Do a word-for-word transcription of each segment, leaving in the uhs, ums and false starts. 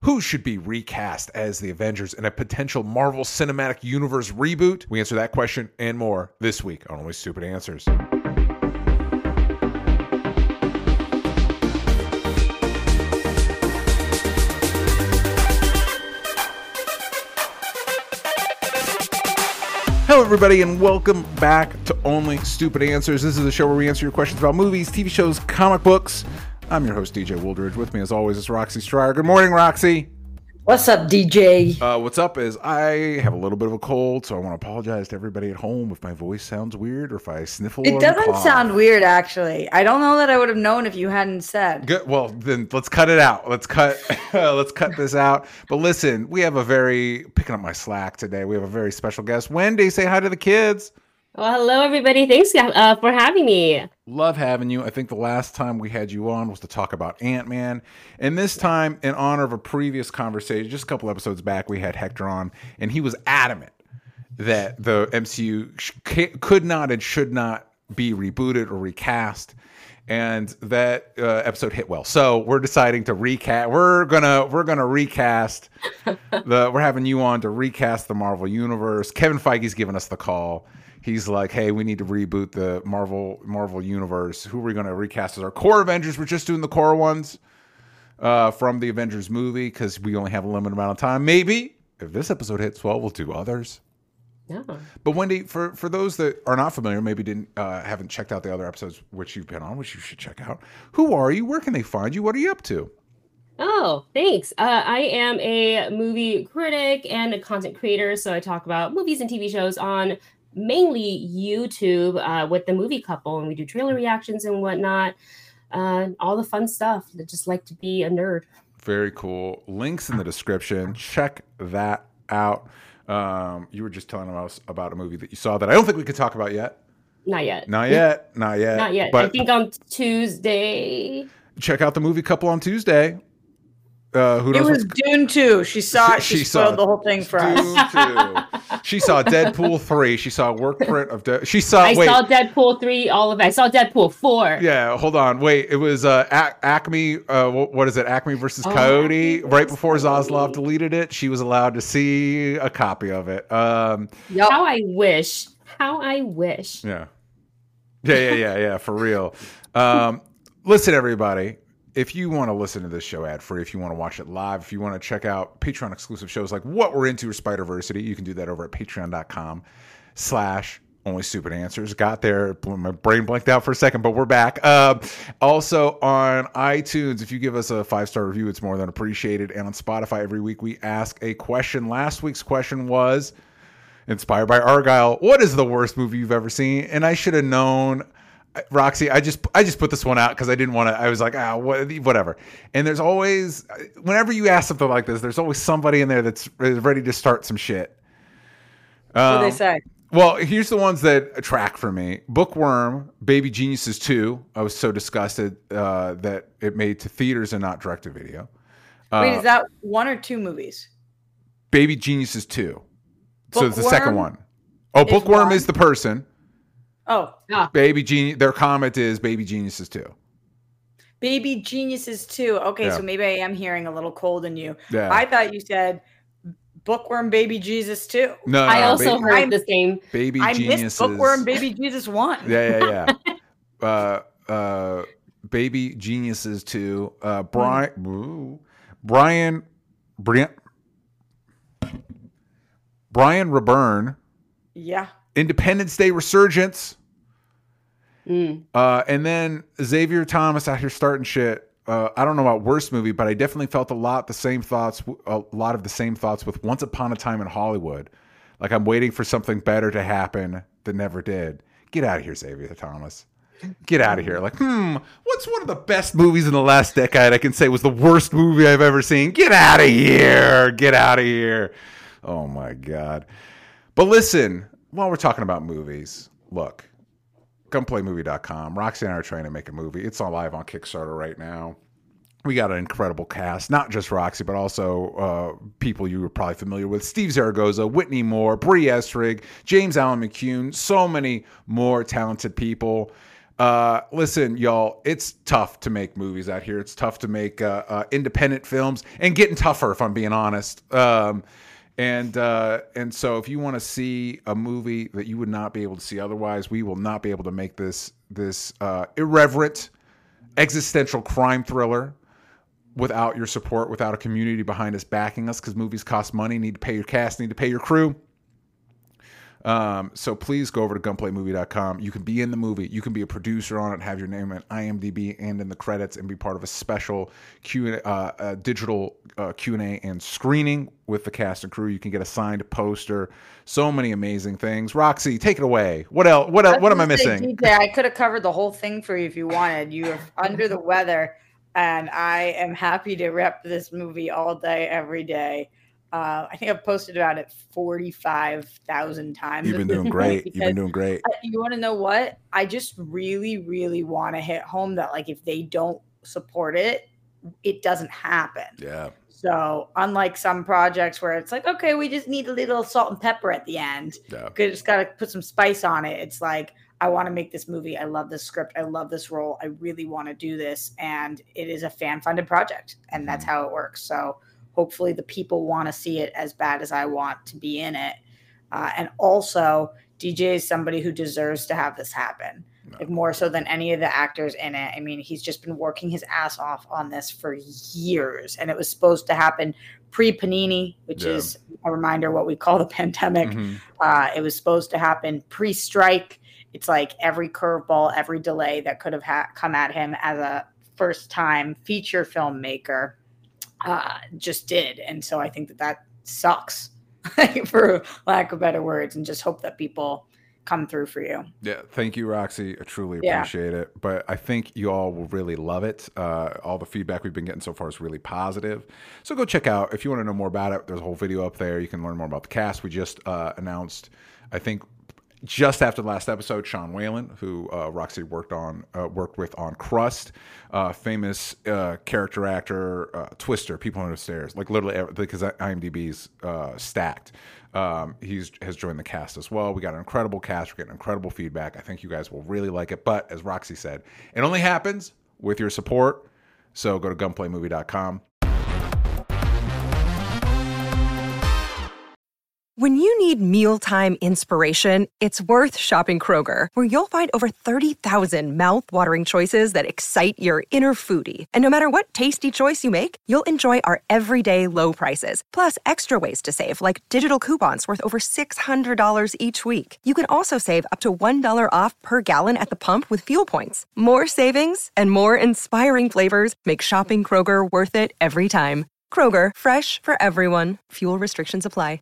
Who should be recast as the Avengers in a potential Marvel Cinematic Universe reboot? We answer that question and more this week on Only Stupid Answers. Hello, everybody, and welcome back to Only Stupid Answers. This is a show where we answer your questions about movies, T V shows, comic books. I'm your host, D J Wooldridge. With me, as always, is Roxy Stryer. Good morning, Roxy. What's up, D J? Uh, what's up is I have a little bit of a cold, so I want to apologize to everybody at home if my voice sounds weird or if I sniffle. It doesn't sound weird, actually. I don't know that I would have known if you hadn't said. Good. Well, then let's cut it out. Let's cut. let's cut this out. But listen, we have a very picking up my slack today. We have a very special guest, Wendy. Say hi to the kids. Well, hello, everybody. Thanks uh, for having me. Love having you. I think the last time we had you on was to talk about Ant-Man. And this time, in honor of a previous conversation, just a couple episodes back, we had Hector on, and he was adamant that the M C U sh- could not and should not be rebooted or recast. And that uh, episode hit well. So we're deciding to recast. We're gonna we're gonna recast the. We're having you on to recast the Marvel Universe. Kevin Feige's giving us the call. He's like, hey, we need to reboot the Marvel Marvel Universe. Who are we going to recast as our core Avengers? We're just doing the core ones uh, from the Avengers movie because we only have a limited amount of time. Maybe if this episode hits well, we'll do others. Yeah. But Wendy, for, for those that are not familiar, maybe didn't uh, haven't checked out the other episodes which you've been on, which you should check out. Who are you? Where can they find you? What are you up to? Oh, thanks. Uh, I am a movie critic and a content creator, so I talk about movies and T V shows on mainly YouTube uh, with the Movie Couple, and we do trailer reactions and whatnot, uh, all the fun stuff. I just like to be a nerd. Very cool. Links in the description. Check that out. Um, you were just telling us about a movie that you saw that I don't think we could talk about yet. Not yet. Not yet. Not yet. Not yet. But I think on Tuesday. Check out the Movie Couple on Tuesday. Uh, who knows it was Dune two. She saw it. She, she spoiled saw the whole thing for Dune us. two. She saw Deadpool three. She saw a work print of De- She saw. I wait. saw Deadpool three. All of it. I saw Deadpool four. Yeah. Hold on. Wait. It was uh, Ac- Acme. Uh, what is it? Acme versus oh, Cody. Acme right before Zaslav deleted it, she was allowed to see a copy of it. Um, yep. How I wish. How I wish. Yeah. Yeah. Yeah. Yeah. Yeah. For real. Um, listen, everybody. If you want to listen to this show ad-free, if you want to watch it live, if you want to check out Patreon-exclusive shows like What We're Into or Spider-Versity, you can do that over at patreon.com slash Only Stupid Answers. Got there. My brain blanked out for a second, but we're back. Uh, also on iTunes, if you give us a five-star review, it's more than appreciated. And on Spotify, every week we ask a question. Last week's question was, inspired by Argyle, what is the worst movie you've ever seen? And I should have known... Roxy, I just I just put this one out because I didn't want to. I was like, ah, what, whatever. And there's always, whenever you ask something like this, there's always somebody in there that's ready to start some shit. Um, what do they say? Well, here's the ones that track for me: Bookworm, Baby Geniuses two. I was so disgusted uh, that it made to theaters and not direct to video. Uh, Wait, is that one or two movies? Baby Geniuses two. Bookworm so it's the second one. Oh, Bookworm one? is the person. Oh, yeah. Baby Genius. Their comment is Baby Geniuses two. Baby Geniuses two. Okay, yeah. So maybe I am hearing a little cold in you. Yeah. I thought you said Bookworm, Baby Jesus two. No, no I also baby, heard the same. Baby I Geniuses. missed Bookworm, Baby Jesus one. Yeah, yeah, yeah. uh, uh, Baby Geniuses two. Uh, Brian, mm. Brian, Brian, Brian Reburn. Yeah. Independence Day Resurgence. Mm. Uh, and then Xavier Thomas out here starting shit. Uh, I don't know about worst movie, but I definitely felt a lot the same thoughts, a lot of the same thoughts with Once Upon a Time in Hollywood. Like I'm waiting for something better to happen that never did. Get out of here, Xavier Thomas. Get out of here. Like, hmm, what's one of the best movies in the last decade I can say was the worst movie I've ever seen? Get out of here. Get out of here. Oh, my God. But listen, while we're talking about movies, look, gunplay movie dot com. Roxy and I are trying to make a movie. It's on live on Kickstarter right now. We got an incredible cast, not just Roxy, but also uh, people you were probably familiar with. Steve Zaragoza, Whitney Moore, Bree Estrig, James Allen McCune, so many more talented people. Uh, listen, y'all, it's tough to make movies out here. It's tough to make uh, uh, independent films, and getting tougher, if I'm being honest. Um, and uh, and so, if you want to see a movie that you would not be able to see otherwise, we will not be able to make this this uh, irreverent existential crime thriller without your support, without a community behind us backing us, because movies cost money. Need to pay your cast, need to pay your crew. Um, so please go over to gunplay movie dot com. You can be in the movie. You can be a producer on it, have your name at I M D B and in the credits, and be part of a special Q, uh, uh, digital uh, Q and A and screening with the cast and crew. You can get a signed poster. So many amazing things. Roxy, take it away. What else? What else? What am I missing? D J, I could have covered the whole thing for you if you wanted. You are under the weather, and I am happy to rep this movie all day, every day. Uh, I think I've posted about it forty-five thousand times. You've been doing great. You've been doing great. You want to know what? I just really, really want to hit home that, like, if they don't support it, it doesn't happen. Yeah. So unlike some projects where it's like, okay, we just need a little salt and pepper at the end. Yeah. Just got to put some spice on it. It's like, I want to make this movie. I love this script. I love this role. I really want to do this. And it is a fan-funded project. And that's how it works. So hopefully the people want to see it as bad as I want to be in it. Uh, and also, D J is somebody who deserves to have this happen. No. Like, more so than any of the actors in it. I mean, he's just been working his ass off on this for years. And it was supposed to happen pre-Panini, which yeah. is a reminder what we call the pandemic. Mm-hmm. Uh, it was supposed to happen pre-strike. It's like every curveball, every delay that could have ha- come at him as a first-time feature filmmaker Uh, just did. And so I think that that sucks, for lack of better words, and just hope that people come through for you. Yeah. Thank you, Roxy. I truly yeah. appreciate it. But I think you all will really love it. Uh, all the feedback we've been getting so far is really positive. So go check out, if you want to know more about it, there's a whole video up there. You can learn more about the cast. We just uh, announced, I think, just after the last episode, Sean Whalen, who uh, Roxy worked on, uh, worked with on Crust, uh, famous uh, character actor, uh, Twister, People Under the Stairs, like literally because IMDb's uh, stacked. Um, he's has joined the cast as well. We got an incredible cast. We're getting incredible feedback. I think you guys will really like it. But as Roxy said, it only happens with your support. So go to gunplay movie dot com. When you need mealtime inspiration, it's worth shopping Kroger, where you'll find over thirty thousand mouth-watering choices that excite your inner foodie. And no matter what tasty choice you make, you'll enjoy our everyday low prices, plus extra ways to save, like digital coupons worth over six hundred dollars each week. You can also save up to one dollar off per gallon at the pump with fuel points. More savings and more inspiring flavors make shopping Kroger worth it every time. Kroger, fresh for everyone. Fuel restrictions apply.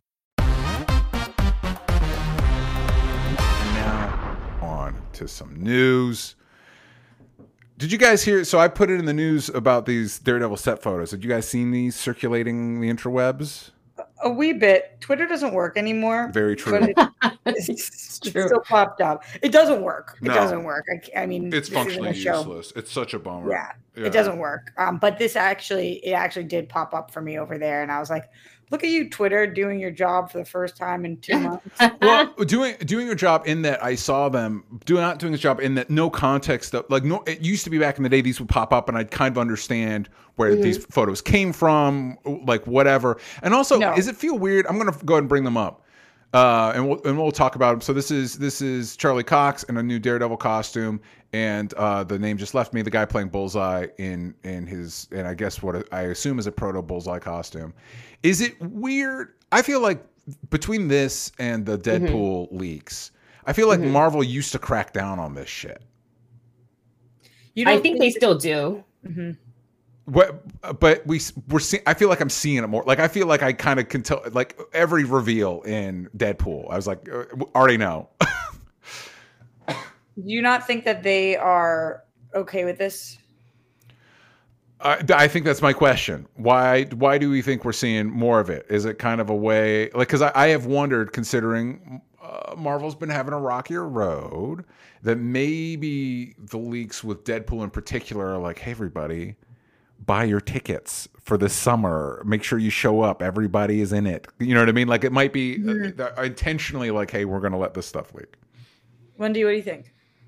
To some news. Did you guys hear? So I put it in the news about these Daredevil set photos. Had you guys seen these circulating the interwebs? A wee bit. Twitter doesn't work anymore. Very true. But it, it's true. Still popped up. It doesn't work. It no. doesn't work. I, I mean, it's functionally useless. It's such a bummer. Yeah, yeah, it doesn't work. Um, but this actually, it actually did pop up for me over there, and I was like, look at you, Twitter, doing your job for the first time in two months. Well, doing doing your job in that I saw them doing not doing his job in that no context of, like, no. It used to be back in the day these would pop up and I'd kind of understand where mm-hmm. these photos came from, like whatever. And also, no. Does it feel weird? I'm gonna go ahead and bring them up, uh, and we'll and we'll talk about them. So this is this is Charlie Cox in a new Daredevil costume, and uh, the name just left me. The guy playing Bullseye in in his, and I guess what I assume is a proto Bullseye costume. Is it weird? I feel like between this and the Deadpool mm-hmm. leaks, I feel like mm-hmm. Marvel used to crack down on this shit. You I think, think they still do. Mm-hmm. But but we we're seeing. I feel like I'm seeing it more. Like I feel like I kind of can tell. Like every reveal in Deadpool, I was like, uh, already know. Do you not think that they are okay with this? I, I think that's my question. Why why do we think we're seeing more of it? Is it kind of a way, like, because I, I have wondered, considering uh, Marvel's been having a rockier road, that maybe the leaks with Deadpool in particular are like, hey, everybody, buy your tickets for this summer. Make sure you show up. Everybody is in it. You know what I mean? Like, it might be mm-hmm. uh, intentionally like, hey, we're going to let this stuff leak. Wendy, what do you think?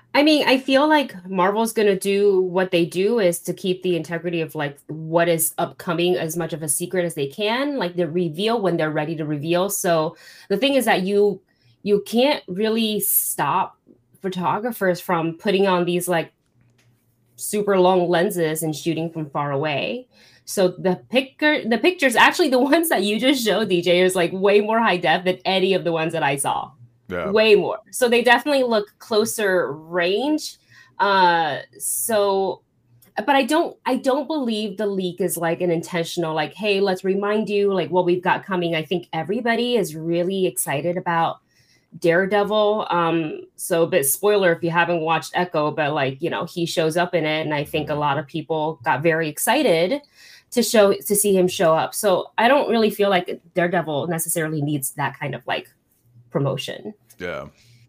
I mean, I feel like Marvel's gonna do what they do is to keep the integrity of like what is upcoming as much of a secret as they can. Like they reveal when they're ready to reveal. So the thing is that you you can't really stop photographers from putting on these like super long lenses and shooting from far away. So the picture, the pictures, actually the ones that you just showed, D J, is like way more high def than any of the ones that I saw. Yeah. Way more. So they definitely look closer range. Uh, so, but I don't, I don't believe the leak is like an intentional, like, hey, let's remind you like what we've got coming. I think everybody is really excited about Daredevil. Um, so a bit spoiler if you haven't watched Echo, but like, you know, he shows up in it. And I think a lot of people got very excited to show, to see him show up. So I don't really feel like Daredevil necessarily needs that kind of like promotion. Yeah.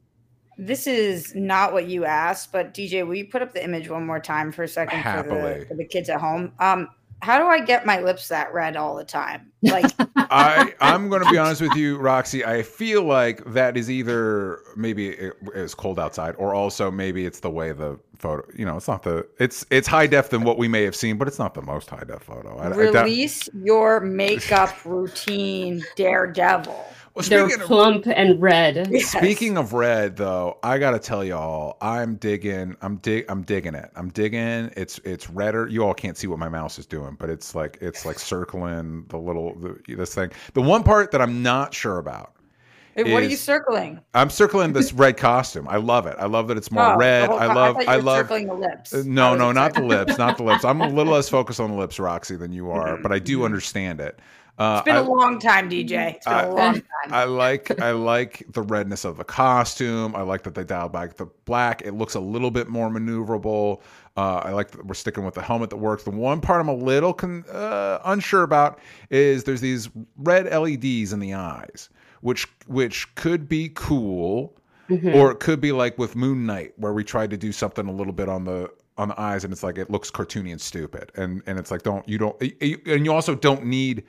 This is not what you asked, but D J, will you put up the image one more time for a second for the, for the kids at home? Um, how do I get my lips that red all the time? Like, I, I'm going to be honest with you, Roxy. I feel like that is either maybe it is cold outside, or also maybe it's the way the photo. You know, it's not the it's it's high def than what we may have seen, but it's not the most high def photo. I, Release I your makeup routine, Daredevil. Well, They're plump of, and red. Yes. Speaking of red, though, I gotta tell y'all, I'm digging. I'm dig. I'm digging it. I'm digging. It's it's redder. You all can't see what my mouse is doing, but it's like it's like circling the little the, this thing. The one part that I'm not sure about. Hey, what is, are you circling? I'm circling this red costume. I love it. I love that it's more oh, red. Whole, I love. I, I love circling the lips. Uh, no, no, not the lips. Not the lips. I'm a little less focused on the lips, Roxy, than you are, but I do understand it. Uh, it's been I, a long time, D J. It's been I, a long time. I like I like the redness of the costume. I like that they dialed back the black. It looks a little bit more maneuverable. Uh, I like that we're sticking with the helmet that works. The one part I'm a little con, uh, unsure about is there's these red L E Ds in the eyes, which which could be cool, mm-hmm. or it could be like with Moon Knight, where we tried to do something a little bit on the on the eyes, and it's like it looks cartoony and stupid, and and it's like don't you don't and you also don't need.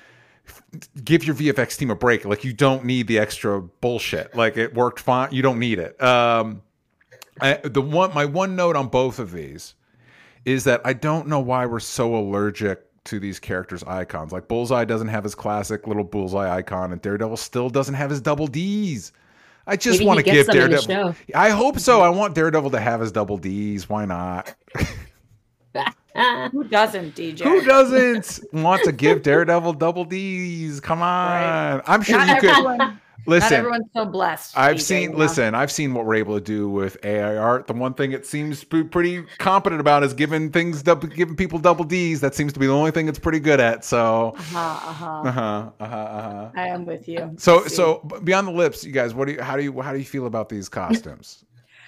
Give your V F X team a break. Like you don't need the extra bullshit. Like it worked fine. You don't need it. Um, I, the one, my one note on both of these is that I don't know why we're so allergic to these characters' icons. Like Bullseye doesn't have his classic little Bullseye icon, and Daredevil still doesn't have his double D's. I just want to give Daredevil. I hope so. I want Daredevil to have his double D's. Why not? Who doesn't, D J? Who doesn't want to give Daredevil double D's? Come on. Right. I'm sure not you everyone, could. Listen, not everyone's so blessed. I've D J, seen, you know? listen, I've seen what we're able to do with A I art. The one thing it seems pretty competent about is giving things, giving people double D's. That seems to be the only thing it's pretty good at. So, uh-huh, uh-huh. Uh-huh, uh-huh, uh-huh. I am with you. So, so beyond the lips, you guys, what do you, how do you, how do you feel about these costumes?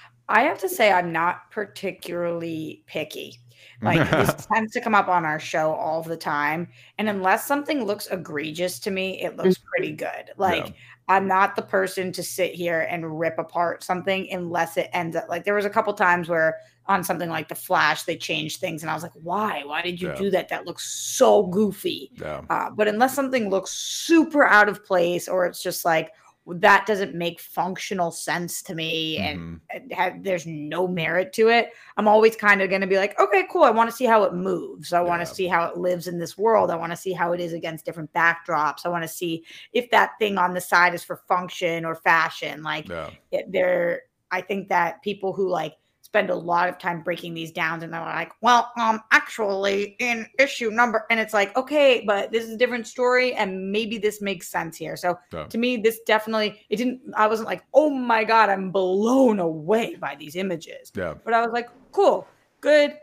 I have to say, I'm not particularly picky. Like this tends to come up on our show all the time. And unless something looks egregious to me, it looks pretty good. Like yeah. I'm not the person to sit here and rip apart something unless it ends up like there was a couple times where on something like The Flash, they changed things. And I was like, why? Why did you yeah. do that? That looks so goofy. Yeah. Uh, but unless something looks super out of place or it's just like, that doesn't make functional sense to me and mm-hmm. have, there's no merit to it. I'm always kind of going to be like, okay, cool. I want to see how it moves. I yeah. want to see how it lives in this world. I want to see how it is against different backdrops. I want to see if that thing on the side is for function or fashion. Like yeah. it, there, I think that people who like spend a lot of time breaking these down and they're like, well, um, actually in issue number, and it's like, okay, but this is a different story and maybe this makes sense here. So yeah. to me, this definitely, it didn't, I wasn't like, oh my God, I'm blown away by these images. Yeah. But I was like, cool, good,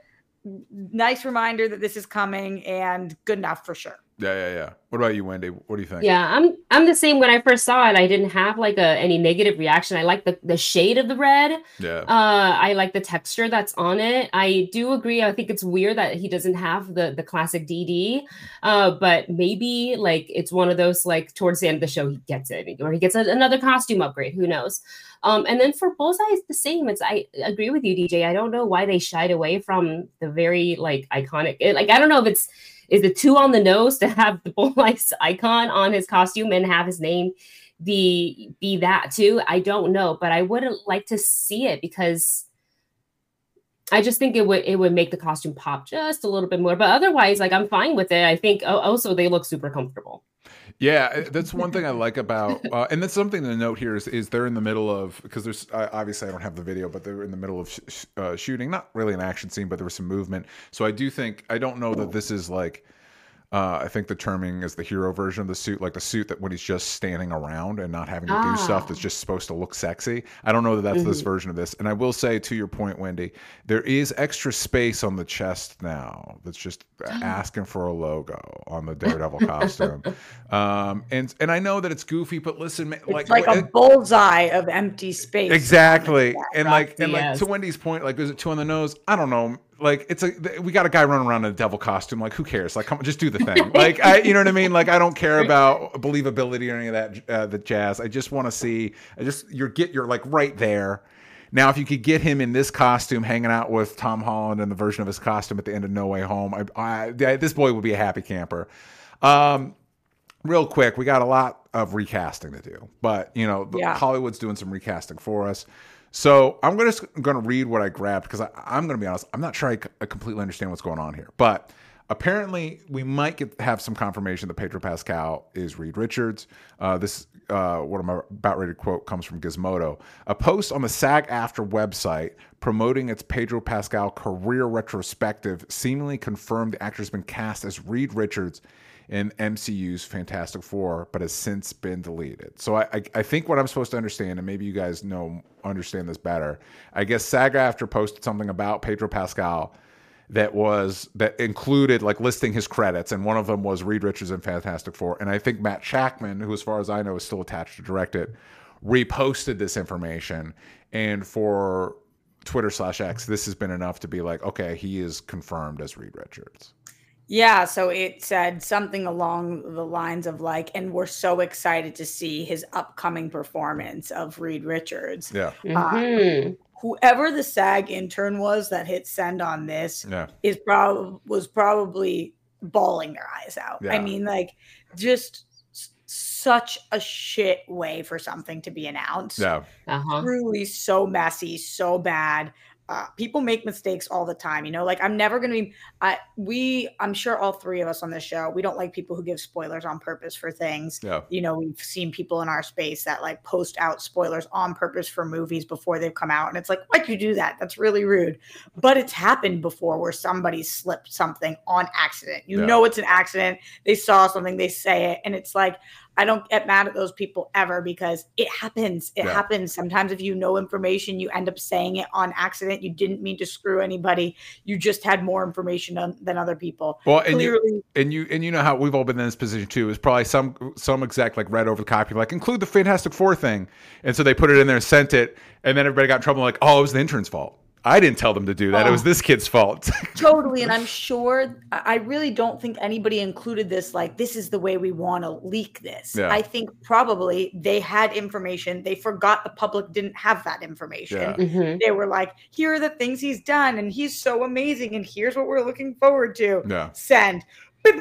nice reminder that this is coming and good enough for sure. Yeah, yeah, yeah. What about you, Wendy? What do you think? Yeah, I'm I'm the same. When I first saw it, I didn't have like a any negative reaction. I like the, the shade of the red. Yeah. Uh, I like the texture that's on it. I do agree. I think it's weird that he doesn't have the the classic D D. Uh, but maybe like it's one of those like towards the end of the show he gets it, or he gets a, another costume upgrade. Who knows? Um, and then for Bullseye, it's the same. It's I agree with you, D J. I don't know why they shied away from the very like iconic. It, like I don't know if it's. Is it too on the nose to have the Bullseye's icon on his costume and have his name be be that too? I don't know, but I wouldn't like to see it because I just think it would it would make the costume pop just a little bit more. But otherwise, like I'm fine with it. I think oh, also they look super comfortable. Yeah, that's one thing I like about, uh, and that's something to note here is, is they're in the middle of, because there's, uh, obviously I don't have the video, but they're in the middle of sh sh uh, shooting, not really an action scene, but there was some movement. So I do think, I don't know that this is like, uh, I think the terming is the hero version of the suit, like the suit that when he's just standing around and not having to Ah. do stuff that's just supposed to look sexy. I don't know that that's Mhm. this version of this. And I will say, to your point, Wendy, there is extra space on the chest now that's just asking for a logo on the Daredevil costume. Um, and and I know that it's goofy, but listen, man, It's like, like, a it- bullseye of empty space. exactly. And like and like Yes. to Wendy's point, like, is it two on the nose? I don't know. Like, it's a we got a guy running around in a devil costume. Like, who cares? Like, come on, just do the thing. Like, I, you know what I mean? Like, I don't care about believability or any of that uh, the jazz. I just want to see. I just you're get you're like right there. Now, if you could get him in this costume, hanging out with Tom Holland and the version of his costume at the end of No Way Home, I, I, this boy would be a happy camper. Um, real quick, we got a lot of recasting to do, but you know, the, Yeah. Hollywood's doing some recasting for us. So I'm gonna just going to read what I grabbed because I'm going to be honest, I'm not sure I, c- I completely understand what's going on here. But apparently, we might get have some confirmation that Pedro Pascal is Reed Richards. Uh, this uh, what I'm about ready to quote comes from Gizmodo. A post on the SAG-AFTRA website promoting its Pedro Pascal career retrospective seemingly confirmed the actor's been cast as Reed Richards in M C U's Fantastic Four, but has since been deleted. So I, I, I think what I'm supposed to understand, and maybe you guys know understand this better, I guess SAG-AFTRA posted something about Pedro Pascal that was that included like listing his credits, and one of them was Reed Richards in Fantastic Four. And I think Matt Shackman, who as far as I know is still attached to direct it, reposted this information. And for Twitter slash X, this has been enough to be like, okay, he is confirmed as Reed Richards. Yeah, so it said something along the lines of like, and we're so excited to see his upcoming performance of Reed Richards. Yeah. Mhm. Whoever the SAG intern was that hit send on this Yeah. is probably was probably bawling their eyes out. Yeah. I mean, like, just s- such a shit way for something to be announced. Yeah. Uh-huh. Truly so messy, so bad. Uh, people make mistakes all the time, you know, like I'm never going to be, I, we, I'm sure all three of us on this show, we don't like people who give spoilers on purpose for things. Yeah. You know, we've seen people in our space that like post out spoilers on purpose for movies before they've come out. And it's like, why'd you do that? That's really rude. But it's happened before where somebody slipped something on accident. You Yeah. know, it's an accident. They saw something, they say it. And it's like, I don't get mad at those people ever because it happens. It Yeah. happens. Sometimes if you know information, you end up saying it on accident. You didn't mean to screw anybody. You just had more information on, than other people. Well, and Clearly, you, and you and you know how we've all been in this position too. Is probably some some exec like read over the copy, like include the Fantastic Four thing, and so they put it in there and sent it, and then everybody got in trouble. Like, oh, it was the intern's fault. I didn't tell them to do that. It was Oh. this kid's fault. totally. And I'm sure, I I really don't think anybody included this, like, this is the way we want to leak this. Yeah. I think probably they had information. They forgot the public didn't have that information. Yeah. Mhm. They were like, here are the things he's done, and he's so amazing, and here's what we're looking forward to. Yeah. Send. yeah,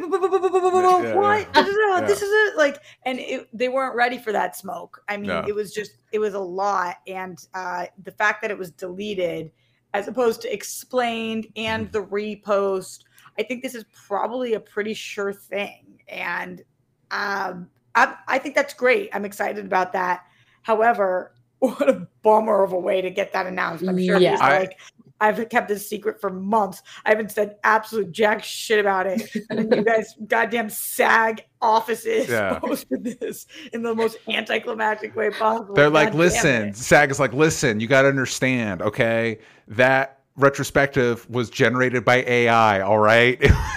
What? yeah. This is it. Like, and it, they weren't ready for that smoke. I mean, Yeah. it was just, it was a lot. And uh, the fact that it was deleted as opposed to explained and the repost, I think this is probably a pretty sure thing. And um, I, I think that's great. I'm excited about that. However, what a bummer of a way to get that announced. I'm sure Yeah. he's I- like, I've kept this secret for months. I haven't said absolute jack shit about it. And then you guys, goddamn SAG offices, Yeah. posted this in the most anticlimactic way possible. They're like, God damn listen, it. SAG is like, listen, you got to understand, okay? That retrospective was generated by A I, all right?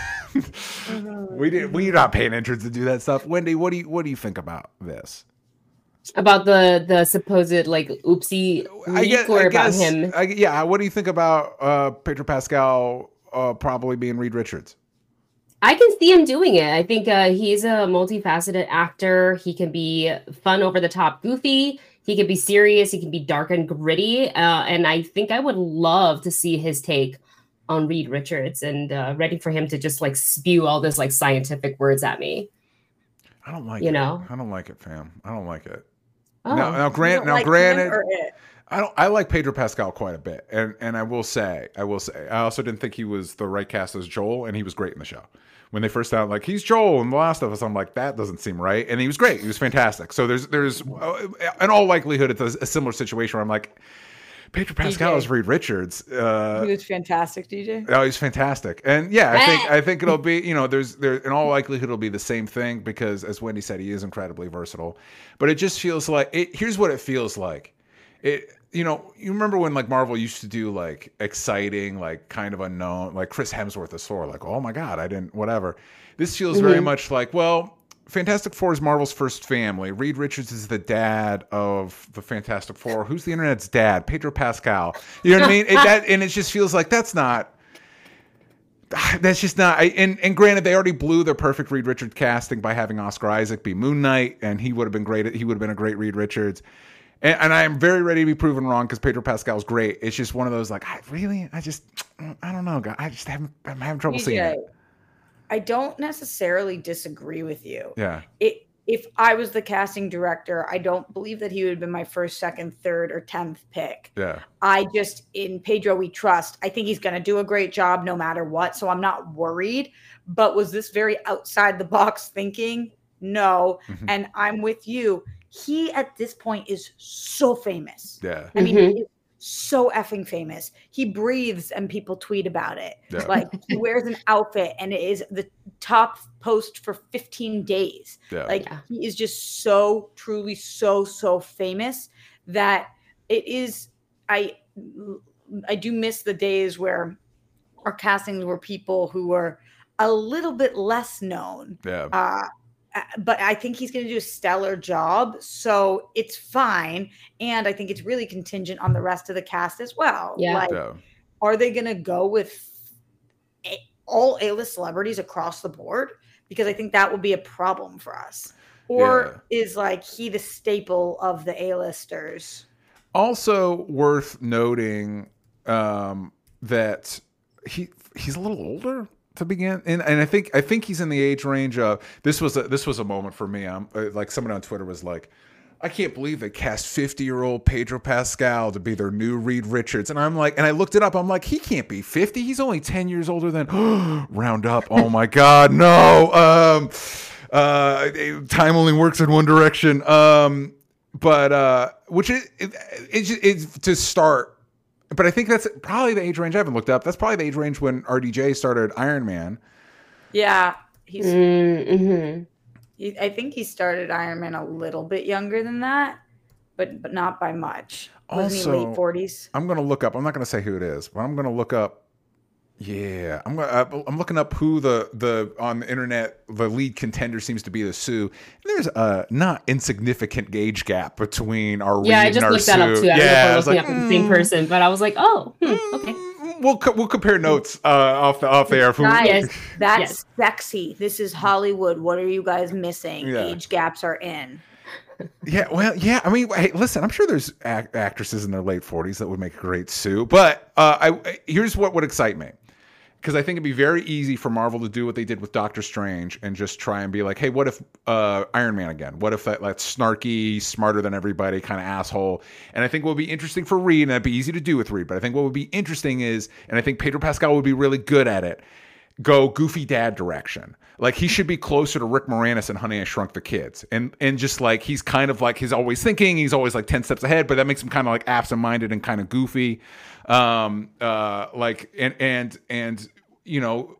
Mhm. we did. We're not paying interns to do that stuff. Wendy, what do you what do you think about this? About the the supposed like oopsie leak or about him. I, yeah. What do you think about uh, Pedro Pascal uh, probably being Reed Richards? I can see him doing it. I think uh, he's a multifaceted actor. He can be fun, over the top, goofy. He can be serious. He can be dark and gritty. Uh, and I think I would love to see his take on Reed Richards, and uh, ready for him to just like spew all this like scientific words at me. I don't like You it. know? I don't like it, fam. I don't like it. Oh. Now, now, You grant, don't now, like him granted, or it? I don't. I like Pedro Pascal quite a bit, and and I will say, I will say, I also didn't think he was the right cast as Joel, and he was great in the show. When they first sounded like he's Joel in The Last of Us, I'm like, that doesn't seem right, and he was great. He was fantastic. So there's there's uh, in all likelihood it's a, a similar situation where I'm like, Pedro Pascal D J. is Reed Richards. Uh, He was fantastic, D J. Oh, he's fantastic, and yeah, I think I think it'll be, you know, there's there in all likelihood it'll be the same thing because, as Wendy said, he is incredibly versatile. But it just feels like it. Here's what it feels like. It, you know, you remember when like Marvel used to do like exciting, like kind of unknown, like Chris Hemsworth as Thor, like, oh my god, I didn't, whatever. This feels mm-hmm. very much like, well, Fantastic Four is Marvel's first family. Reed Richards is the dad of the Fantastic Four. Who's the internet's dad? Pedro Pascal. You know what I mean? It, that, and it just feels like that's not. That's just not. I, and and granted, they already blew their perfect Reed Richards casting by having Oscar Isaac be Moon Knight, and he would have been great. He would have been a great Reed Richards. And, and I am very ready to be proven wrong because Pedro Pascal's great. It's just one of those like, I really, I just, I don't know, guys. I just haven't, I'm having trouble D J, seeing it. I don't necessarily disagree with you. Yeah. It, if I was the casting director, I don't believe that he would have been my first, second, third, or tenth pick. Yeah. I just, in Pedro, we trust. I think he's going to do a great job no matter what. So I'm not worried. But was this very outside the box thinking? No. Mm-hmm. And I'm with you. He at this point is so famous. Yeah. I mean, mm-hmm. he's so effing famous. He breathes and people tweet about it. Yeah. Like he wears an outfit and it is the top post for fifteen days. Yeah. Like yeah. he is just so truly so, so famous that it is, I, I do miss the days where our castings were people who were a little bit less known. Yeah. Uh, but I think he's going to do a stellar job. So it's fine. And I think it's really contingent on the rest of the cast as well. Yeah. Like, Yeah. are they going to go with a, all A-list celebrities across the board? Because I think that will be a problem for us. Or yeah. is like he the staple of the A-listers? Also worth noting um, that he he's a little older to begin, and and I think I think he's in the age range of this was a, this was a moment for me. I'm like someone on Twitter was like, I can't believe they cast fifty year old Pedro Pascal to be their new Reed Richards, and I'm like, and I looked it up. I'm like, he can't be fifty. He's only ten years older than round up. Oh my god, no. Um, uh, time only works in one direction. Um, but uh, which is it, it, it, it's to start. But I think that's probably the age range I haven't looked up. That's probably the age range when R D J started Iron Man. Yeah, he's. Mm-hmm. He, I think he started Iron Man a little bit younger than that, but but not by much. Wasn't Also, he late forties? I'm gonna look up. I'm not gonna say who it is, but I'm gonna look up. Yeah, I'm gonna, I'm looking up who the the on the internet the lead contender seems to be the Sue. And there's a not insignificant gauge gap between our yeah. Reed I just and our looked Sue. that up too. I yeah, don't know I if was we're like, looking up at the same person, but I was like, oh, hmm, okay. We'll we'll compare notes uh, off the off the air. Guys, Yes. that's Yes. sexy. This is Hollywood. What are you guys missing? Yeah. Age gaps are in. Yeah, well, yeah. I mean, hey, listen. I'm sure there's act- actresses in their late forties that would make a great Sue. But uh, I here's what would excite me. Because I think it'd be very easy for Marvel to do what they did with Doctor Strange and just try and be like, hey, what if uh, Iron Man again? What if that, that snarky, smarter than everybody kind of asshole? And I think what would be interesting for Reed, and that'd be easy to do with Reed, but I think what would be interesting is, and I think Pedro Pascal would be really good at it, go goofy dad direction. Like he should be closer to Rick Moranis in Honey, I Shrunk the Kids. And and just like he's kind of like he's always thinking, he's always like ten steps ahead, but that makes him kind of like absent-minded and kind of goofy. Um uh like and and and you know,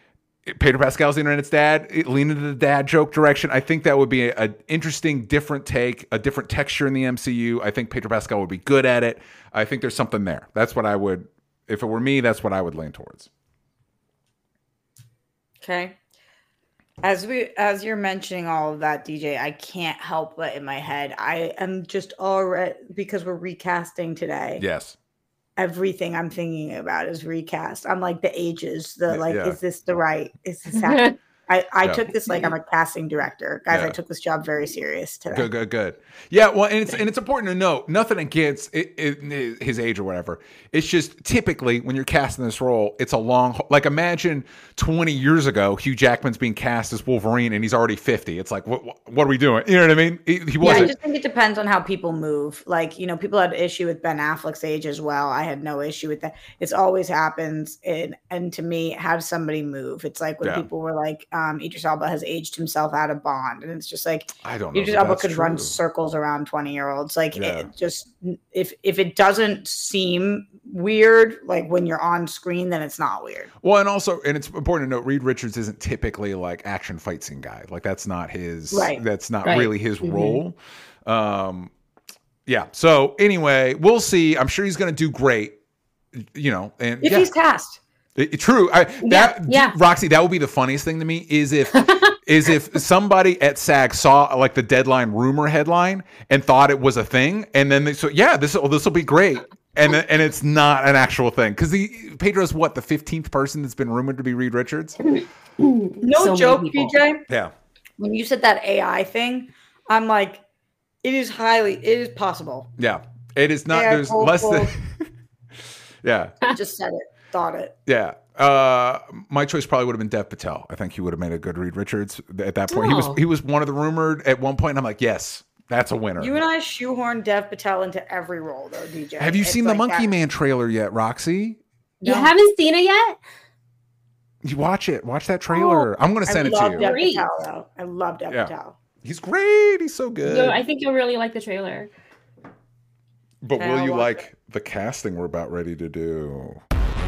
Pedro Pascal's the internet's dad, lean into the dad joke direction. I think that would be an interesting, different take, a different texture in the M C U. I think Pedro Pascal would be good at it. I think there's something there. That's what I would, if it were me, that's what I would lean towards. Okay. As we as you're mentioning all of that, D J, I can't help but in my head, I am just already, because we're recasting today. Yes. Everything I'm thinking about is recast. I'm like the ages, the like, Yeah. is this the right? Is this happening? I, I Yeah. took this like I'm a casting director. Guys, Yeah. I took this job very serious today. Good, good, good. Yeah, well, and it's and it's important to note nothing against it, it, his age or whatever. It's just typically when you're casting this role, it's a long. Like imagine twenty years ago, Hugh Jackman's being cast as Wolverine, and he's already fifty. It's like, what what are we doing? You know what I mean? He, he Yeah, wasn't. I just think it depends on how people move. Like, you know, people had issue with Ben Affleck's age as well. I had no issue with that. It's always happens. And, and to me, have somebody move. It's like when Yeah. people were like, um, Idris Elba has aged himself out of Bond. And it's just like, I don't know. Idris that Elba that's could run true. circles around twenty year olds. Like, Yeah. it just, if, if it doesn't seem weird, like when you're on screen, then it's not weird. Well, and also, and it's important to note, Reed Richards isn't typically like action fight scene guy. Like that's not his. Right. That's not Right. really his Mhm. role. Um, yeah. So anyway, we'll see. I'm sure he's going to do great. You know, and If yeah. he's cast. It- it- true. I, that yeah. Roxy, that would be the funniest thing to me is if is if somebody at SAG saw like the Deadline rumor headline and thought it was a thing, and then they so yeah, this will this will be great, and then- and it's not an actual thing because the Pedro's what the fifteenth person that's been rumored to be Reed Richards. No So many joke, people. P J. Yeah, When you said that A I thing, I'm like, it is highly, it is possible. yeah. It is not. Yeah, There's less than. hopeful. yeah, Just said it, thought it. yeah. Uh, my choice probably would have been Dev Patel. I think he would have made a good Reed Richards at that point. He was Oh. he was one of the rumored at one point. And I'm like, yes, that's a winner. You and I shoehorn Dev Patel into every role, though, D J. Have you It's seen the like Monkey that. Man trailer yet, Roxy? You No. haven't seen it yet? You watch it. Watch that trailer. I'm going to I send it to love you. Dev Great. Patel, though. I love Dev Yeah. Patel. He's great. He's so good. Yo, I think you'll really like the trailer. but Okay, will I'll you watch like the casting we're about ready to do?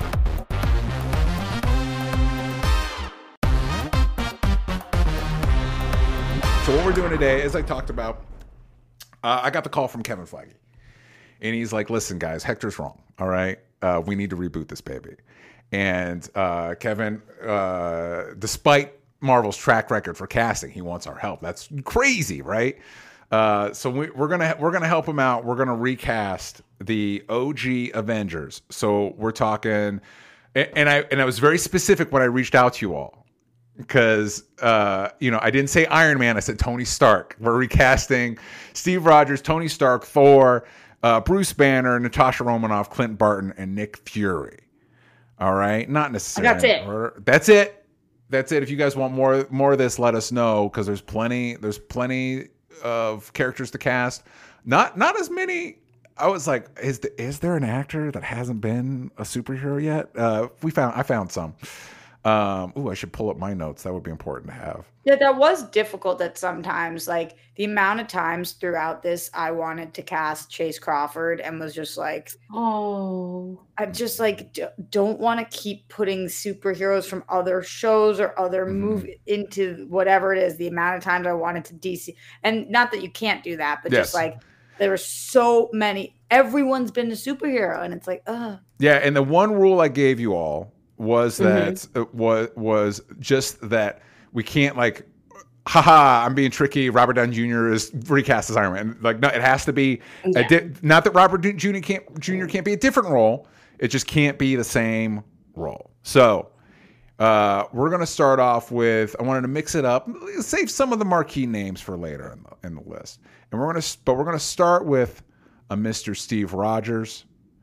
So what we're doing today, as I talked about, uh, I got the call from Kevin Feige. And he's like, listen, guys, Hector's wrong. All right. Uh, we need to reboot this baby. And uh, Kevin, uh, despite Marvel's track record for casting, he wants our help. That's crazy, right? Uh, so we, we're gonna we're gonna help him out. We're gonna recast the O G Avengers. So we're talking, and, and I and I was very specific when I reached out to you all because uh, you know I didn't say Iron Man. I said Tony Stark. We're recasting Steve Rogers, Tony Stark, Thor, uh, Bruce Banner, Natasha Romanoff, Clint Barton, and Nick Fury. All right, not necessarily. That's it. Or- That's it. That's it. If you guys want more more of this, let us know because there's plenty. There's plenty of characters to cast. Not not as many. I was like, is the, is there an actor that hasn't been a superhero yet? Uh, we found I found some. Um, ooh, I should pull up my notes. That would be important to have. Yeah, that was difficult at sometimes. Like the amount of times throughout this, I wanted to cast Chase Crawford and was just like, Oh. I just like d- don't want to keep putting superheroes from other shows or other Mhm. move into whatever it is. The amount of times I wanted to D C, and not that you can't do that, but Yes. just like there were so many. Everyone's been a superhero, and it's like, ugh. Yeah, and the one rule I gave you all was that Mm-hmm. it was was just that we can't like, haha, I'm being tricky. Robert Downey Junior is recast as Iron Man. Like, no, it has to be a Yeah. di- not that Robert Junior can't Junior can't be a different role. It just can't be the same role. So uh, we're gonna start off with. I wanted to mix it up, save some of the marquee names for later in the in the list, and we're gonna but we're gonna start with a Mister Steve Rogers.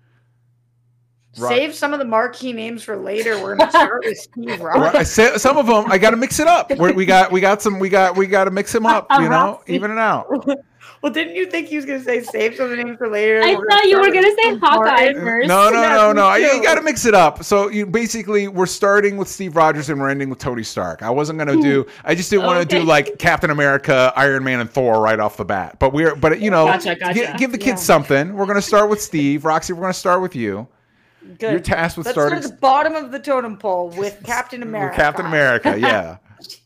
Right. Save some of the marquee names for later. We're gonna start with Steve Right, I Rogers. said some of them. I got to mix it up. We're, we got we got some. We got we got to mix them up. You know, even it out. Well, didn't you think he was gonna say save some of the names for later? I We're thought you start were gonna with say Steve Hawkeye Martin. first. No, no, Yeah, no, me no. too. You got to mix it up. So you basically we're starting with Steve Rogers and we're ending with Tony Stark. I wasn't gonna do. I just didn't want to Okay. do like Captain America, Iron Man, and Thor right off the bat. But we're but you know, Gotcha, gotcha. gi- give the kids Yeah. something. We're gonna start with Steve. Roxy, we're gonna start with you. Good. You're tasked with Let's starting start at the bottom of the totem pole with Captain with America. Captain America. Yeah.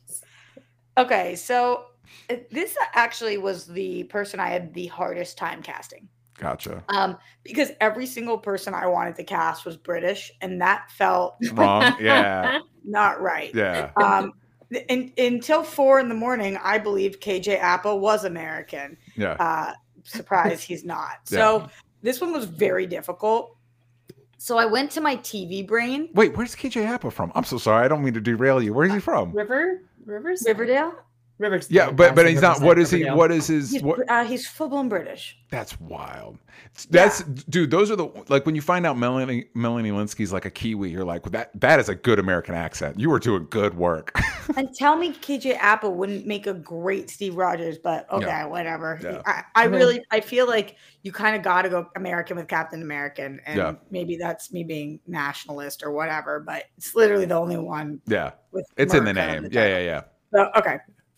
Okay, so uh, this actually was the person I had the hardest time casting. Gotcha. Um, because every single person I wanted to cast was British, and that felt Wrong. Yeah. not right. Yeah. Um, in, until four in the morning, I believed K J Appa was American. Yeah. Uh, surprise, he's not. So this one was very difficult. So I went to my T V brain. Wait, where's K J Appa from? I'm so sorry. I don't mean to derail you. Where's he from? River? Rivers? Riverdale. Rivers. Yeah, but but he's not. What is he? What is his? He's, What? uh, he's full blown British. That's wild. That's yeah. Dude. Those are the like when you find out Melanie Melanie Linsky's like a Kiwi, you're like, well, that that is a good American accent. You were doing good work. And tell me, K J Apple wouldn't make a great Steve Rogers, but okay, yeah. whatever. Yeah. I, I really, I feel like you kind of got to go American with Captain American, and yeah. maybe that's me being nationalist or whatever, but it's literally the only one. Yeah, with it's America in the name. In the yeah, yeah, yeah. So, okay.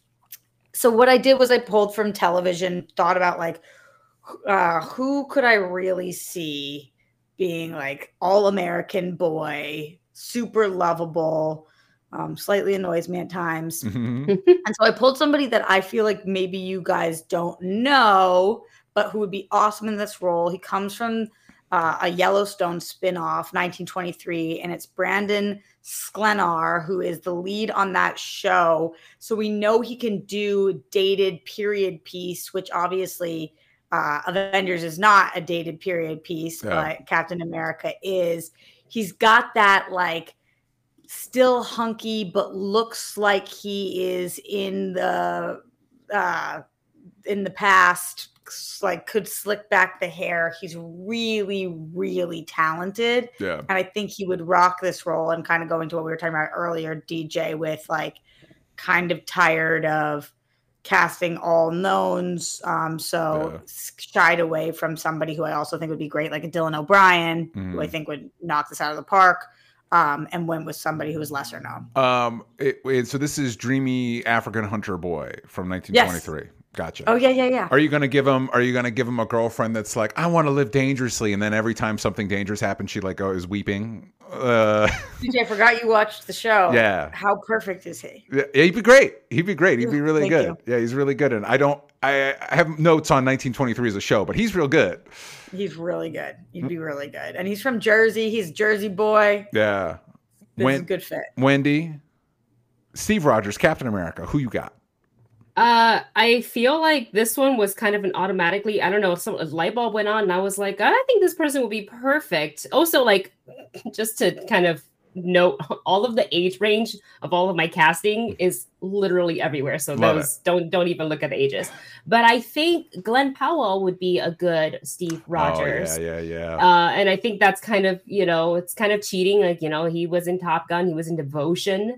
So what I did was I pulled from television, thought about like, uh, who could I really see being like all American boy, super lovable, um, slightly annoys me at times. Mm-hmm. And so I pulled somebody that I feel like maybe you guys don't know, but who would be awesome in this role. He comes from uh, a Yellowstone spinoff, nineteen twenty-three, and it's Brandon Sklenar, who is the lead on that show. So we know he can do dated period piece, which obviously uh, Avengers is not a dated period piece, yeah. but Captain America is. He's got that like still hunky, but looks like he is in the uh, in the past. Like could slick back the hair. He's really, really talented. Yeah. And I think he would rock this role, and kind of go into what we were talking about earlier, D J, with like kind of tired of casting all knowns. Um, so yeah. shied away from somebody who I also think would be great, like a Dylan O'Brien, mm. who I think would knock this out of the park. Um, and went with somebody who was lesser known. Um, it, it, so this is Dreamy African Hunter Boy from nineteen twenty-three. Yes. Gotcha. Oh yeah, yeah, yeah. Are you gonna give him? Are you gonna give him a girlfriend that's like, I want to live dangerously, and then every time something dangerous happens, she like oh, is weeping? Uh, D J, I forgot you watched the show. Yeah. How perfect is he? Yeah, he'd be great. He'd be great. He'd be really Thank good. You. Yeah, he's really good. And I don't. I, I have notes on nineteen twenty-three as a show, but he's real good. He's really good. He'd be really good. And he's from Jersey. He's a Jersey boy. Yeah. This Wen- is a good fit. Wendy, Steve Rogers, Captain America. Who you got? Uh, I feel like this one was kind of an automatically, I don't know, some a light bulb went on and I was like, I think this person will be perfect. Also, like, just to kind of note, all of the age range of all of my casting is literally everywhere. So Love those it. don't don't even look at the ages. But I think Glenn Powell would be a good Steve Rogers. Oh, yeah, yeah, yeah. Uh, and I think that's kind of, you know, it's kind of cheating. Like, you know, he was in Top Gun, he was in Devotion.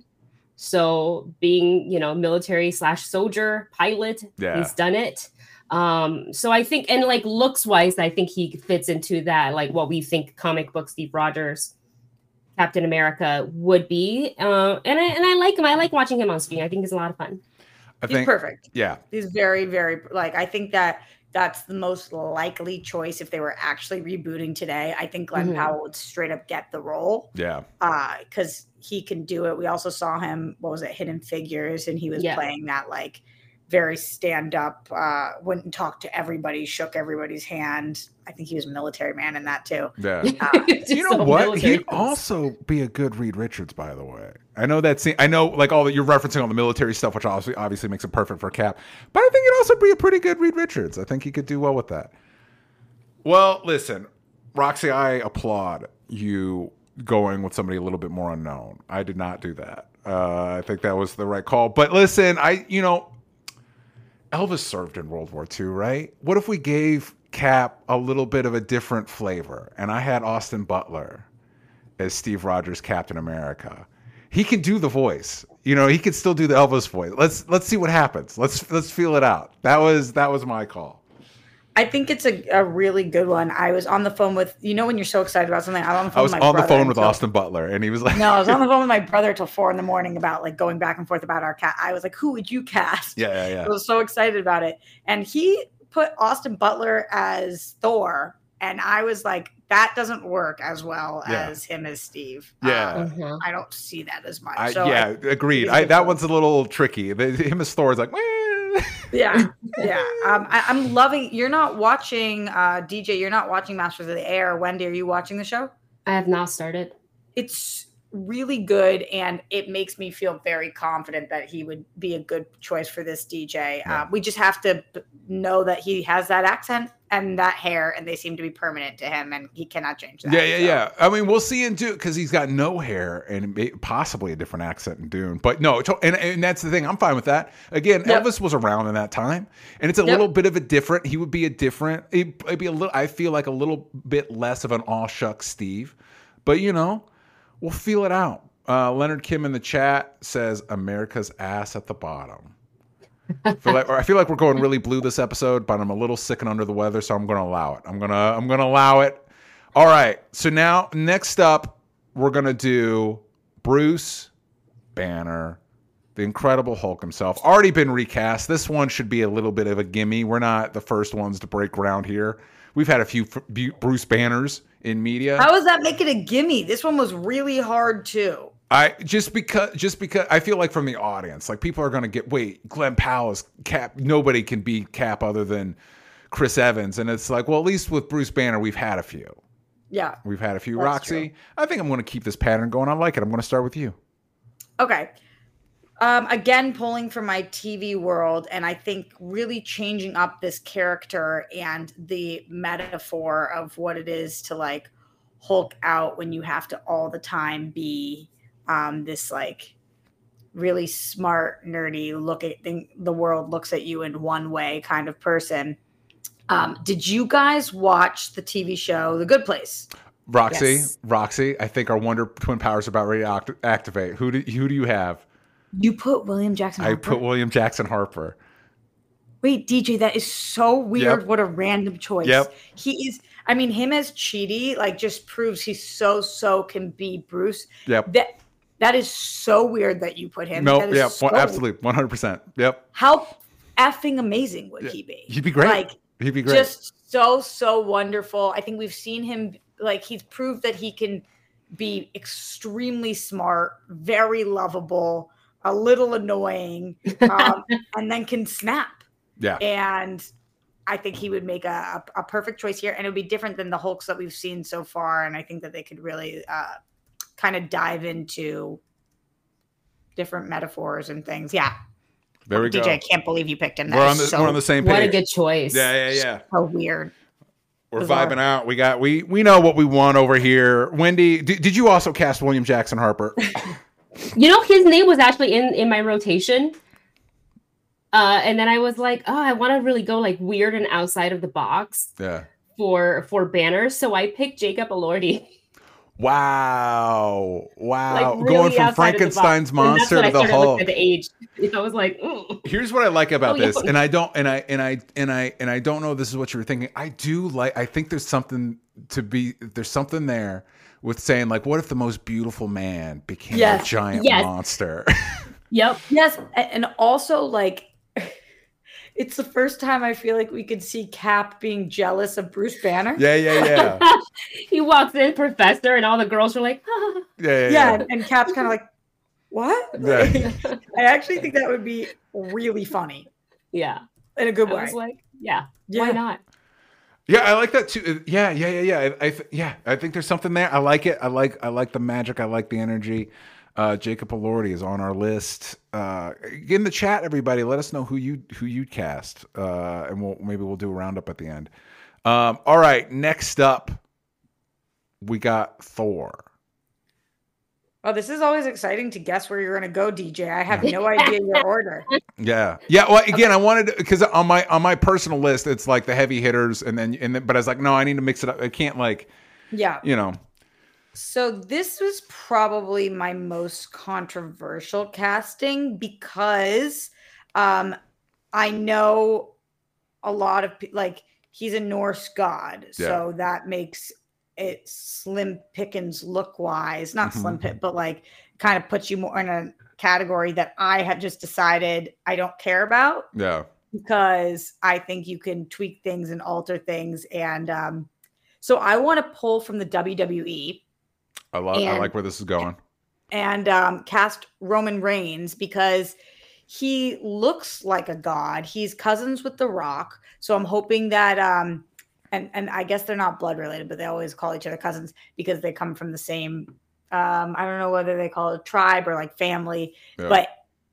So being, you know, military slash soldier pilot, yeah. he's done it. Um, so I think, and like looks wise, I think he fits into that, like what we think comic book Steve Rogers, Captain America would be. Uh, and I and I like him. I like watching him on screen. I think it's a lot of fun. I he's think, perfect. Yeah. He's very, very like, I think that that's the most likely choice if they were actually rebooting today. I think Glenn mm-hmm. Powell would straight up get the role. Yeah. Uh, because he can do it. We also saw him, what was it, Hidden Figures, and he was yeah. playing that like very stand up, uh, wouldn't talk to everybody, shook everybody's hand. I think he was a military man in that too. Yeah. Uh, you know so what? He'd also be a good Reed Richards, by the way. I know that scene, I know like all that you're referencing all the military stuff, which obviously obviously makes it perfect for Cap. But I think he'd also be a pretty good Reed Richards. I think he could do well with that. Well, listen, Roxy, I applaud you going with somebody a little bit more unknown. I did not do that. Uh, I think that was the right call. But listen, I you know, Elvis served in World War Two, right? What if we gave Cap a little bit of a different flavor, and I had Austin Butler as Steve Rogers, Captain America? He can do the voice, you know. He can still do the Elvis voice. Let's let's see what happens. Let's let's feel it out. That was that was my call. I think it's a, a really good one. I was on the phone with, you know, when you're so excited about something. I was on the phone, I was with, my on the phone with until, Austin Butler, and he was like, no, I was on the phone with my brother till four in the morning about like going back and forth about our cat. I was like, who would you cast? Yeah, yeah, yeah. I was so excited about it. And he put Austin Butler as Thor. And I was like, that doesn't work as well yeah. as him as Steve. Yeah. Um, mm-hmm. I don't see that as much. I, so yeah, I, agreed. I, that one's a little tricky. The, him as Thor is like, yeah, yeah. Um, I, I'm loving. You're not watching, uh, D J. You're not watching Masters of the Air. Wendy, are you watching the show? I have not started. It's really good, and it makes me feel very confident that he would be a good choice for this D J. Yeah. Uh, we just have to know that he has that accent, and that hair, and they seem to be permanent to him, and he cannot change that. Yeah, yeah, so. yeah. I mean, we'll see in Dune because he's got no hair and may- possibly a different accent in Dune. But no, to- and, and that's the thing. I'm fine with that. Again, Yep. Elvis was around in that time, and it's a Yep. little bit of a different. He would be a different. It'd, it'd be a little. I feel like a little bit less of an all shucks Steve, but you know, we'll feel it out. Uh, Leonard Kim in the chat says America's ass at the bottom. I feel, like, I feel like we're going really blue this episode, but I'm a little sick and under the weather, so I'm going to allow it. I'm gonna I'm gonna allow it. All right. So now next up, we're gonna do Bruce Banner, the Incredible Hulk himself. Already been recast. This one should be a little bit of a gimme. We're not the first ones to break ground here. We've had a few f- Bruce Banners in media. How does that make it a gimme? This one was really hard too. I just because just because I feel like from the audience, like people are going to get, wait, Glenn Powell is Cap. Nobody can be Cap other than Chris Evans. And it's like, well, at least with Bruce Banner, we've had a few. Yeah. We've had a few. That's Roxy, true. I think I'm going to keep this pattern going. I like it. I'm going to start with you. Okay. Um, again, pulling from my T V world, and I think really changing up this character and the metaphor of what it is to like Hulk out when you have to all the time be um, this like really smart, nerdy, look at the, the world looks at you in one way kind of person. Um, did you guys watch the T V show The Good Place? Roxy, Yes. Roxy, I think our Wonder Twin powers are about ready to act- activate. Who do who do you have? You put William Jackson I Harper? put William Jackson Harper. Wait, D J, that is so weird. Yep. What a random choice. Yep. He is, I mean, him as Chidi, like, just proves he's so, so can be Bruce. Yep. That That is so weird that you put him. No, That is yeah, so- one- absolutely, one hundred percent. Yep. How effing amazing would Yeah. he be? He'd be great. Like, He'd be great. just so, so wonderful. I think we've seen him, like, he's proved that he can be extremely smart, very lovable, a little annoying, um, and then can snap. Yeah. And I think he would make a, a, a perfect choice here. And it would be different than the Hulks that we've seen so far. And I think that they could really uh, kind of dive into different metaphors and things. Yeah. There we D J, go. I can't believe you picked him. That We're is on the so, we're on the same page. What a good choice. Yeah, yeah, yeah. so weird. We're Bizarre. vibing out. We got we we know what we want over here. Wendy, did, did you also cast William Jackson Harper? You know, his name was actually in, in my rotation. Uh, and then I was like, oh, I want to really go like weird and outside of the box Yeah. for for banners. So I picked Jacob Elordi. Wow. Wow. Like really Going from outside of the Frankenstein's box. And that's monster when to I the started looking Hulk. at the age. I was like, mm. Here's what I like about Oh, yeah. this, and I don't, and I, and I, and I, and I don't know if this is what you were thinking. I do like. I think there's something to be. There's something there with saying like, what if the most beautiful man became Yes. a giant Yes. monster? Yep. Yes. a- And also, like, it's the first time I feel like we could see Cap being jealous of Bruce Banner. yeah, yeah, yeah, He walks in, Professor, and all the girls are like, ah. yeah, yeah. Yeah. yeah. And, and Cap's kind of like, what? Yeah. Like, I actually think that would be really funny Yeah. in a good I way. was like, yeah, Yeah. why not? Yeah, I like that too. Yeah, yeah, yeah, yeah. I, I th- yeah, I think there's something there. I like it. I like, I like the magic. I like the energy. Uh, Jacob Elordi is on our list. Uh, in the chat, everybody, let us know who you who you'd cast, uh, and we'll maybe we'll do a roundup at the end. Um, all right, next up, we got Thor. Oh, this is always exciting to guess where you're going to go, D J. I have no idea your order. Yeah, yeah. Well, again, I wanted because on my on my personal list, it's like the heavy hitters, and then and then, but I was like, no, I need to mix it up. I can't like, Yeah. you know. So this was probably my most controversial casting because um, I know a lot of pe- like he's a Norse god, so that makes it slim pickings look wise, not Mhm. slim pick, but like kind of puts you more in a category that I have just decided I don't care about Yeah, because I think you can tweak things and alter things, and um, so I want to pull from the W W E. I love. I And- like where this is going. and um, cast Roman Reigns because he looks like a god. He's cousins with The Rock. So I'm hoping that, um, and, and I guess they're not blood related, but they always call each other cousins because they come from the same, um, I don't know whether they call it tribe or like family, Yeah. but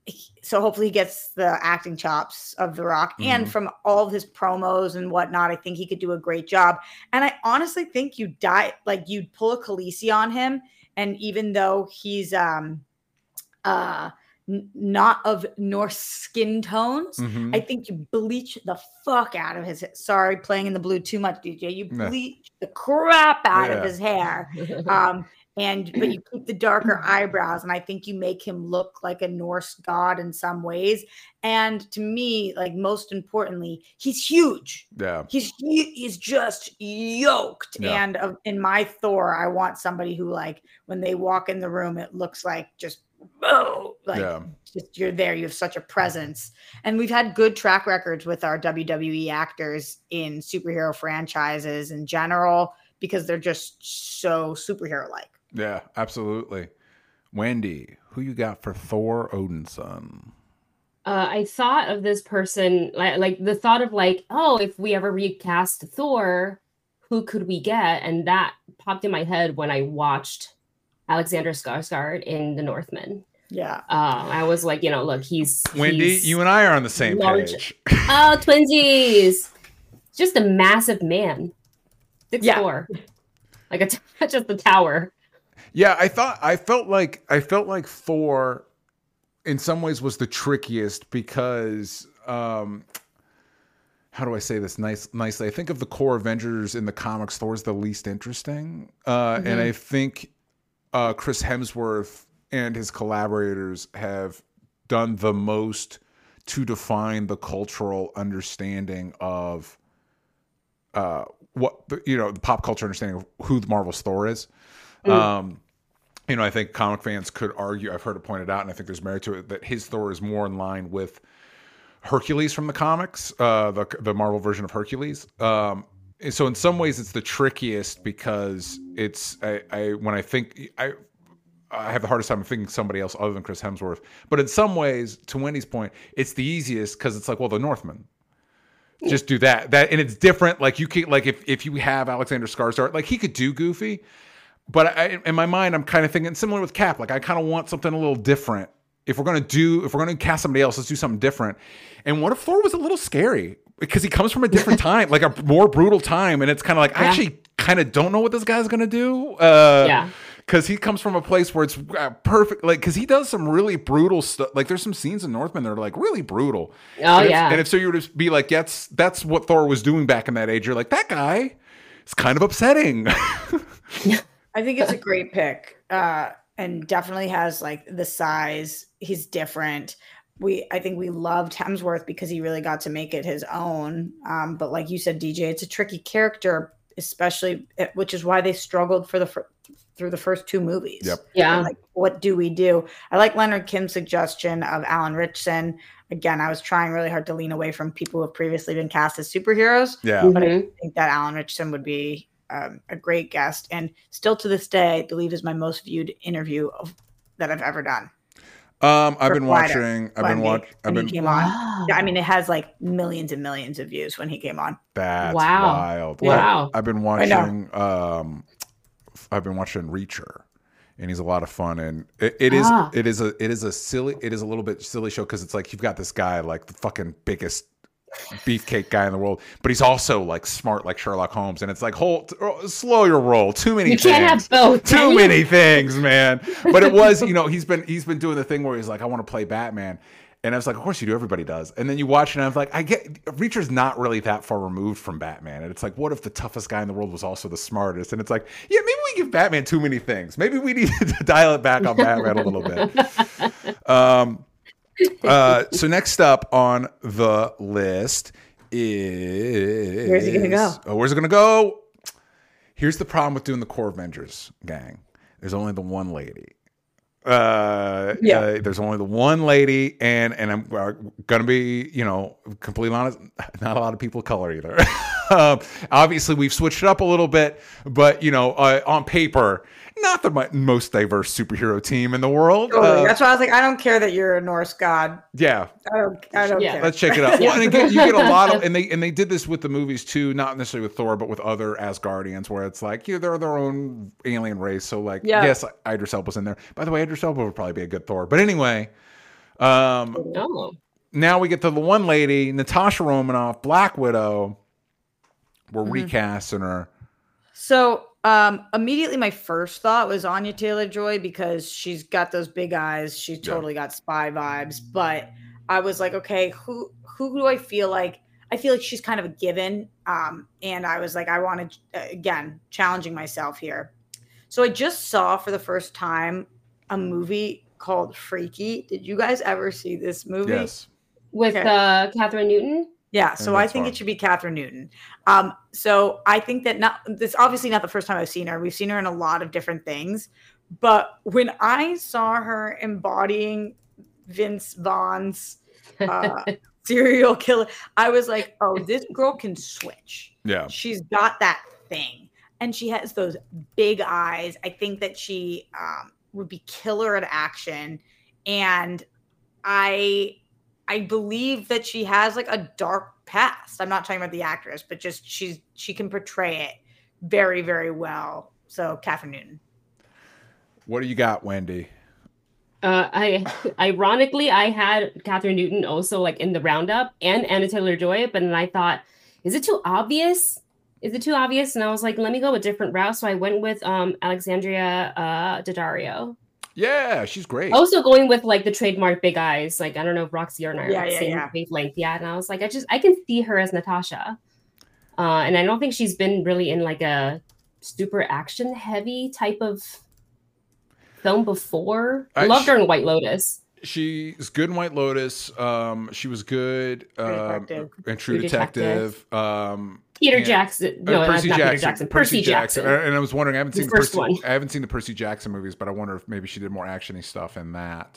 so hopefully he gets the acting chops of The Rock, mm-hmm. and from all of his promos and whatnot, I think he could do a great job. And I honestly think you die like you'd pull a Khaleesi on him, and even though he's um uh n- not of Norse skin tones, mm-hmm. I think you bleach the fuck out of his. Sorry, playing in the blue too much, D J. You bleach nah. the crap out yeah. of his hair. Um, And but you keep the darker eyebrows, and I think you make him look like a Norse god in some ways. And to me, like most importantly, he's huge. Yeah, he's he, he's just yoked. Yeah. And uh, in my Thor, I want somebody who, like, when they walk in the room, it looks like just oh, like yeah. just you're there. You have such a presence. And we've had good track records with our W W E actors in superhero franchises in general because they're just so superhero-like. Yeah, absolutely. Wendy, who you got for Thor Odinson? Uh, I thought of this person, like, like the thought of like, oh, if we ever recast Thor, who could we get? And that popped in my head when I watched Alexander Skarsgård in The Northman. Yeah. Uh, I was like, you know, look, he's Wendy, he's you and I are on the same large. page. Oh, twinsies! Just a massive man, six yeah. four, like a t- just a tower. Yeah, I thought I felt like I felt like Thor in some ways was the trickiest because um how do I say this nice nicely? I think of the core Avengers in the comics, Thor's the least interesting. Uh mm-hmm. And I think uh Chris Hemsworth and his collaborators have done the most to define the cultural understanding of uh what you know, the pop culture understanding of who Marvel's Thor is. Mm. Um, you know, I think comic fans could argue, I've heard it pointed out, and I think there's merit to it, that his Thor is more in line with Hercules from the comics, uh, the the Marvel version of Hercules. Um, so in some ways, it's the trickiest because it's I, I when I think I I have the hardest time thinking somebody else other than Chris Hemsworth. But in some ways, to Wendy's point, it's the easiest because it's like, well, the Northman. Just do that. That and it's different. Like you can like if if you have Alexander Skarsgård, like he could do Goofy. But I, in my mind, I'm kind of thinking similar with Cap. Like I kind of want something a little different. If we're gonna do, if we're gonna cast somebody else, let's do something different. And what if Thor was a little scary because he comes from a different time, like a more brutal time, and it's kind of like yeah. I actually kind of don't know what this guy's gonna do. Uh, yeah, because he comes from a place where it's uh, perfect. Like because he does some really brutal stuff. Like there's some scenes in Northman that are like really brutal. Oh and yeah. If, and if so, you were to be like, that's that's what Thor was doing back in that age. You're like that guy. It's kind of upsetting. I think it's a great pick, uh, and definitely has like the size. He's different. We, I think we loved Hemsworth because he really got to make it his own. Um, but like you said, D J, it's a tricky character, especially, which is why they struggled for the fir- through the first two movies. Yep. Yeah. Like, what do we do? I like Leonard Kim's suggestion of Alan Ritchson. Again, I was trying really hard to lean away from people who have previously been cast as superheroes. Yeah. But mm-hmm. I think that Alan Ritchson would be Um, a great guest, and still to this day, I believe is my most viewed interview of, that I've ever done. Um, I've been watching. I've been watching. I've been. He came on. Wow. I mean, it has like millions and millions of views when he came on. That's wow. wild. Wow. I've been watching. Um, I've been watching Reacher, and he's a lot of fun. And it, it is. Ah. It is a. It is a silly. It is a little bit silly show because it's like you've got this guy like the fucking biggest beefcake guy in the world, but he's also like smart like Sherlock Holmes, and it's like hold slow your roll, too many you things. Can't have both, too many things, man. But it was, you know, he's been he's been doing the thing where he's like, I want to play Batman, and I was like, of course you do, everybody does. And then you watch it and I was like, I get Reacher's not really that far removed from Batman, and it's like, what if the toughest guy in the world was also the smartest? And it's like, yeah, maybe we give Batman too many things, maybe we need to dial it back on Batman a little bit. um uh so next up on the list is where's he gonna go? Oh, where's it gonna go? Here's the problem with doing the core Avengers gang. There's only the one lady. Uh, yeah. Uh, there's only the one lady, and and I'm uh, gonna be, you know, completely honest. Not a lot of people of color either. um, obviously, we've switched it up a little bit, but you know, uh, on paper, not the most diverse superhero team in the world. Totally. Uh, That's why I was like, I don't care that you're a Norse god. Yeah, I don't. I don't yeah. care. Let's check it out. Well, and again, you get a lot of, and they and they did this with the movies too, not necessarily with Thor, but with other Asgardians, where it's like, you know, they're their own alien race. So like, yeah. yes, Idris Elba's in there. By the way, Idris Elba would probably be a good Thor. But anyway, Um, Oh. Now we get to the one lady, Natasha Romanoff, Black Widow. We're Mhm. recasting her. So um, immediately my first thought was Anya Taylor-Joy because she's got those big eyes. She's Yeah. totally got spy vibes. But I was like, okay, who who do I feel like? I feel like she's kind of a given. Um, and I was like, I wanted, again, challenging myself here. So I just saw for the first time a movie called Freaky. Did you guys ever see this movie? Yes. With Okay. uh, Catherine Newton? Yeah, so And I that's think fun. it should be Catherine Newton. Um, so I think that not this obviously not the first time I've seen her. We've seen her in a lot of different things, but when I saw her embodying Vince Vaughn's uh, serial killer, I was like, "Oh, this girl can switch. Yeah. She's got that thing, and she has those big eyes. I think that she um, would be killer at action, and I." I believe that she has like a dark past. I'm not talking about the actress, but just she's she can portray it very, very well. So Catherine Newton. What do you got, Wendy? Uh, I ironically I had Catherine Newton also like in the roundup and Anna Taylor-Joy, but then I thought, is it too obvious? Is it too obvious? And I was like, let me go a different route. So I went with um Alexandria uh Daddario. Yeah, she's great. Also going with like the trademark big eyes. Like I don't know if Roxy or I are Yeah, like, yeah, same yeah. wavelength. Yeah, and I was like, I just I can see her as Natasha, uh, and I don't think she's been really in like a super action heavy type of film before. I I- loved she- her in White Lotus. She's good in White Lotus. Um, she was good um, Detective. in True True Detective. Um, Peter and- Jackson. uh, No, Percy that's not Jackson. Peter Jackson. Percy, Jackson. And I was wondering, I haven't His seen the first Percy, one. I haven't seen the Percy Jackson movies, but I wonder if maybe she did more actiony stuff in that.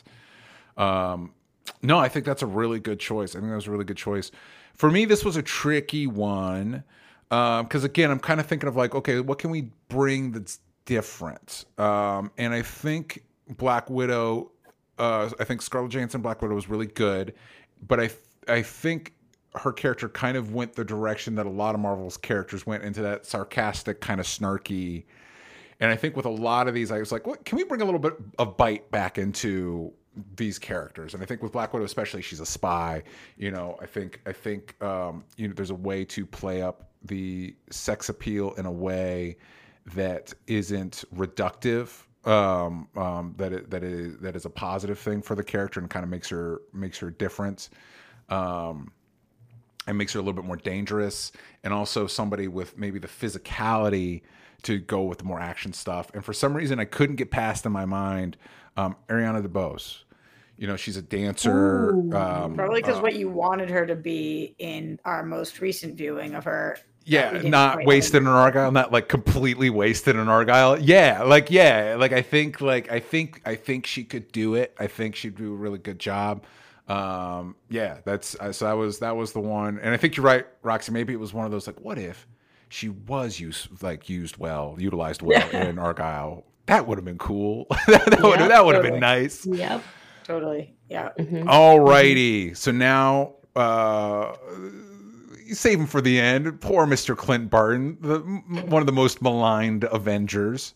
Um, no, I think that's a really good choice. I think that was a really good choice. For me, this was a tricky one because again, I'm kind of thinking of like, okay, what can we bring that's different? Um, and I think Black Widow. Uh, I think Scarlett Johansson Black Widow was really good, but I I think her character kind of went the direction that a lot of Marvel's characters went, into that sarcastic, kind of snarky. And I think with a lot of these, I was like, what, can we bring a little bit of bite back into these characters? And I think with Black Widow especially, she's a spy. You know, I think I think um, you know, there's a way to play up the sex appeal in a way that isn't reductive. Um, um, that it, that is that is a positive thing for the character and kind of makes her makes her different, um, and makes her a little bit more dangerous, and also somebody with maybe the physicality to go with the more action stuff. And for some reason, I couldn't get past in my mind um, Ariana DeBose. You know, she's a dancer. Ooh. Um, Probably because uh, what you wanted her to be in our most recent viewing of her. that we Yeah, didn't not quite wasted in understand. Argyle, not like completely wasted in Argyle. Yeah, like yeah, like I think like I think I think she could do it. I think she'd do a really good job. Um, yeah, that's uh, so that was that was the one. And I think you're right, Roxy. Maybe it was one of those like, what if she was used like used well, utilized well in Argyle? That would have been cool. that would Yeah, that would have totally. been nice. Yep. Totally. Yeah. Mhm. All righty. So now, uh, save him for the end. Poor Mister Clint Barton, the, one of the most maligned Avengers.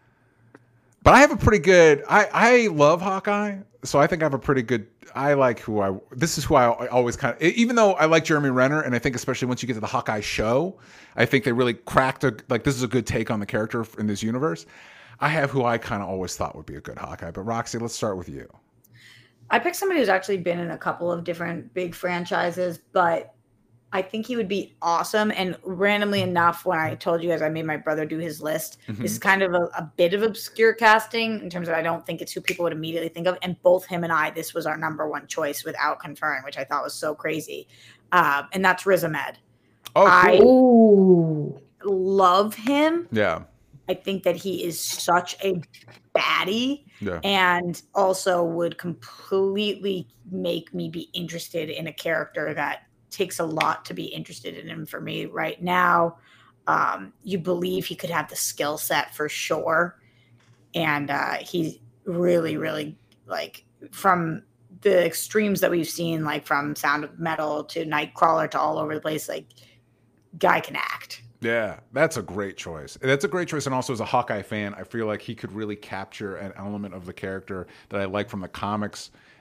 But I have a pretty good. I I love Hawkeye, so I think I have a pretty good. I like who I. This is who I, I always kind of. Even though I like Jeremy Renner, and I think especially once you get to the Hawkeye show, I think they really cracked a like. This is a good take on the character in this universe. I have who I kind of always thought would be a good Hawkeye. But Roxy, let's start with you. I picked somebody who's actually been in a couple of different big franchises, but I think he would be awesome. And randomly enough, when I told you guys I made my brother do his list, Mhm. this is kind of a, a bit of obscure casting in terms of I don't think it's who people would immediately think of. And both him and I, this was our number one choice without conferring, which I thought was so crazy. Uh, and that's Riz Ahmed. Oh, I- cool. Ooh. Love him. Yeah. I think that he is such a baddie. Yeah. And also would completely make me be interested in a character that takes a lot to be interested in him for me right now. Um, you believe he could have the skill set for sure. And uh, he's really, really like from the extremes that we've seen, like from Sound of Metal to Nightcrawler to all over the place, like guy can act. Yeah, that's a great choice. That's a great choice. And also as a Hawkeye fan, I feel like he could really capture an element of the character that I like from the comics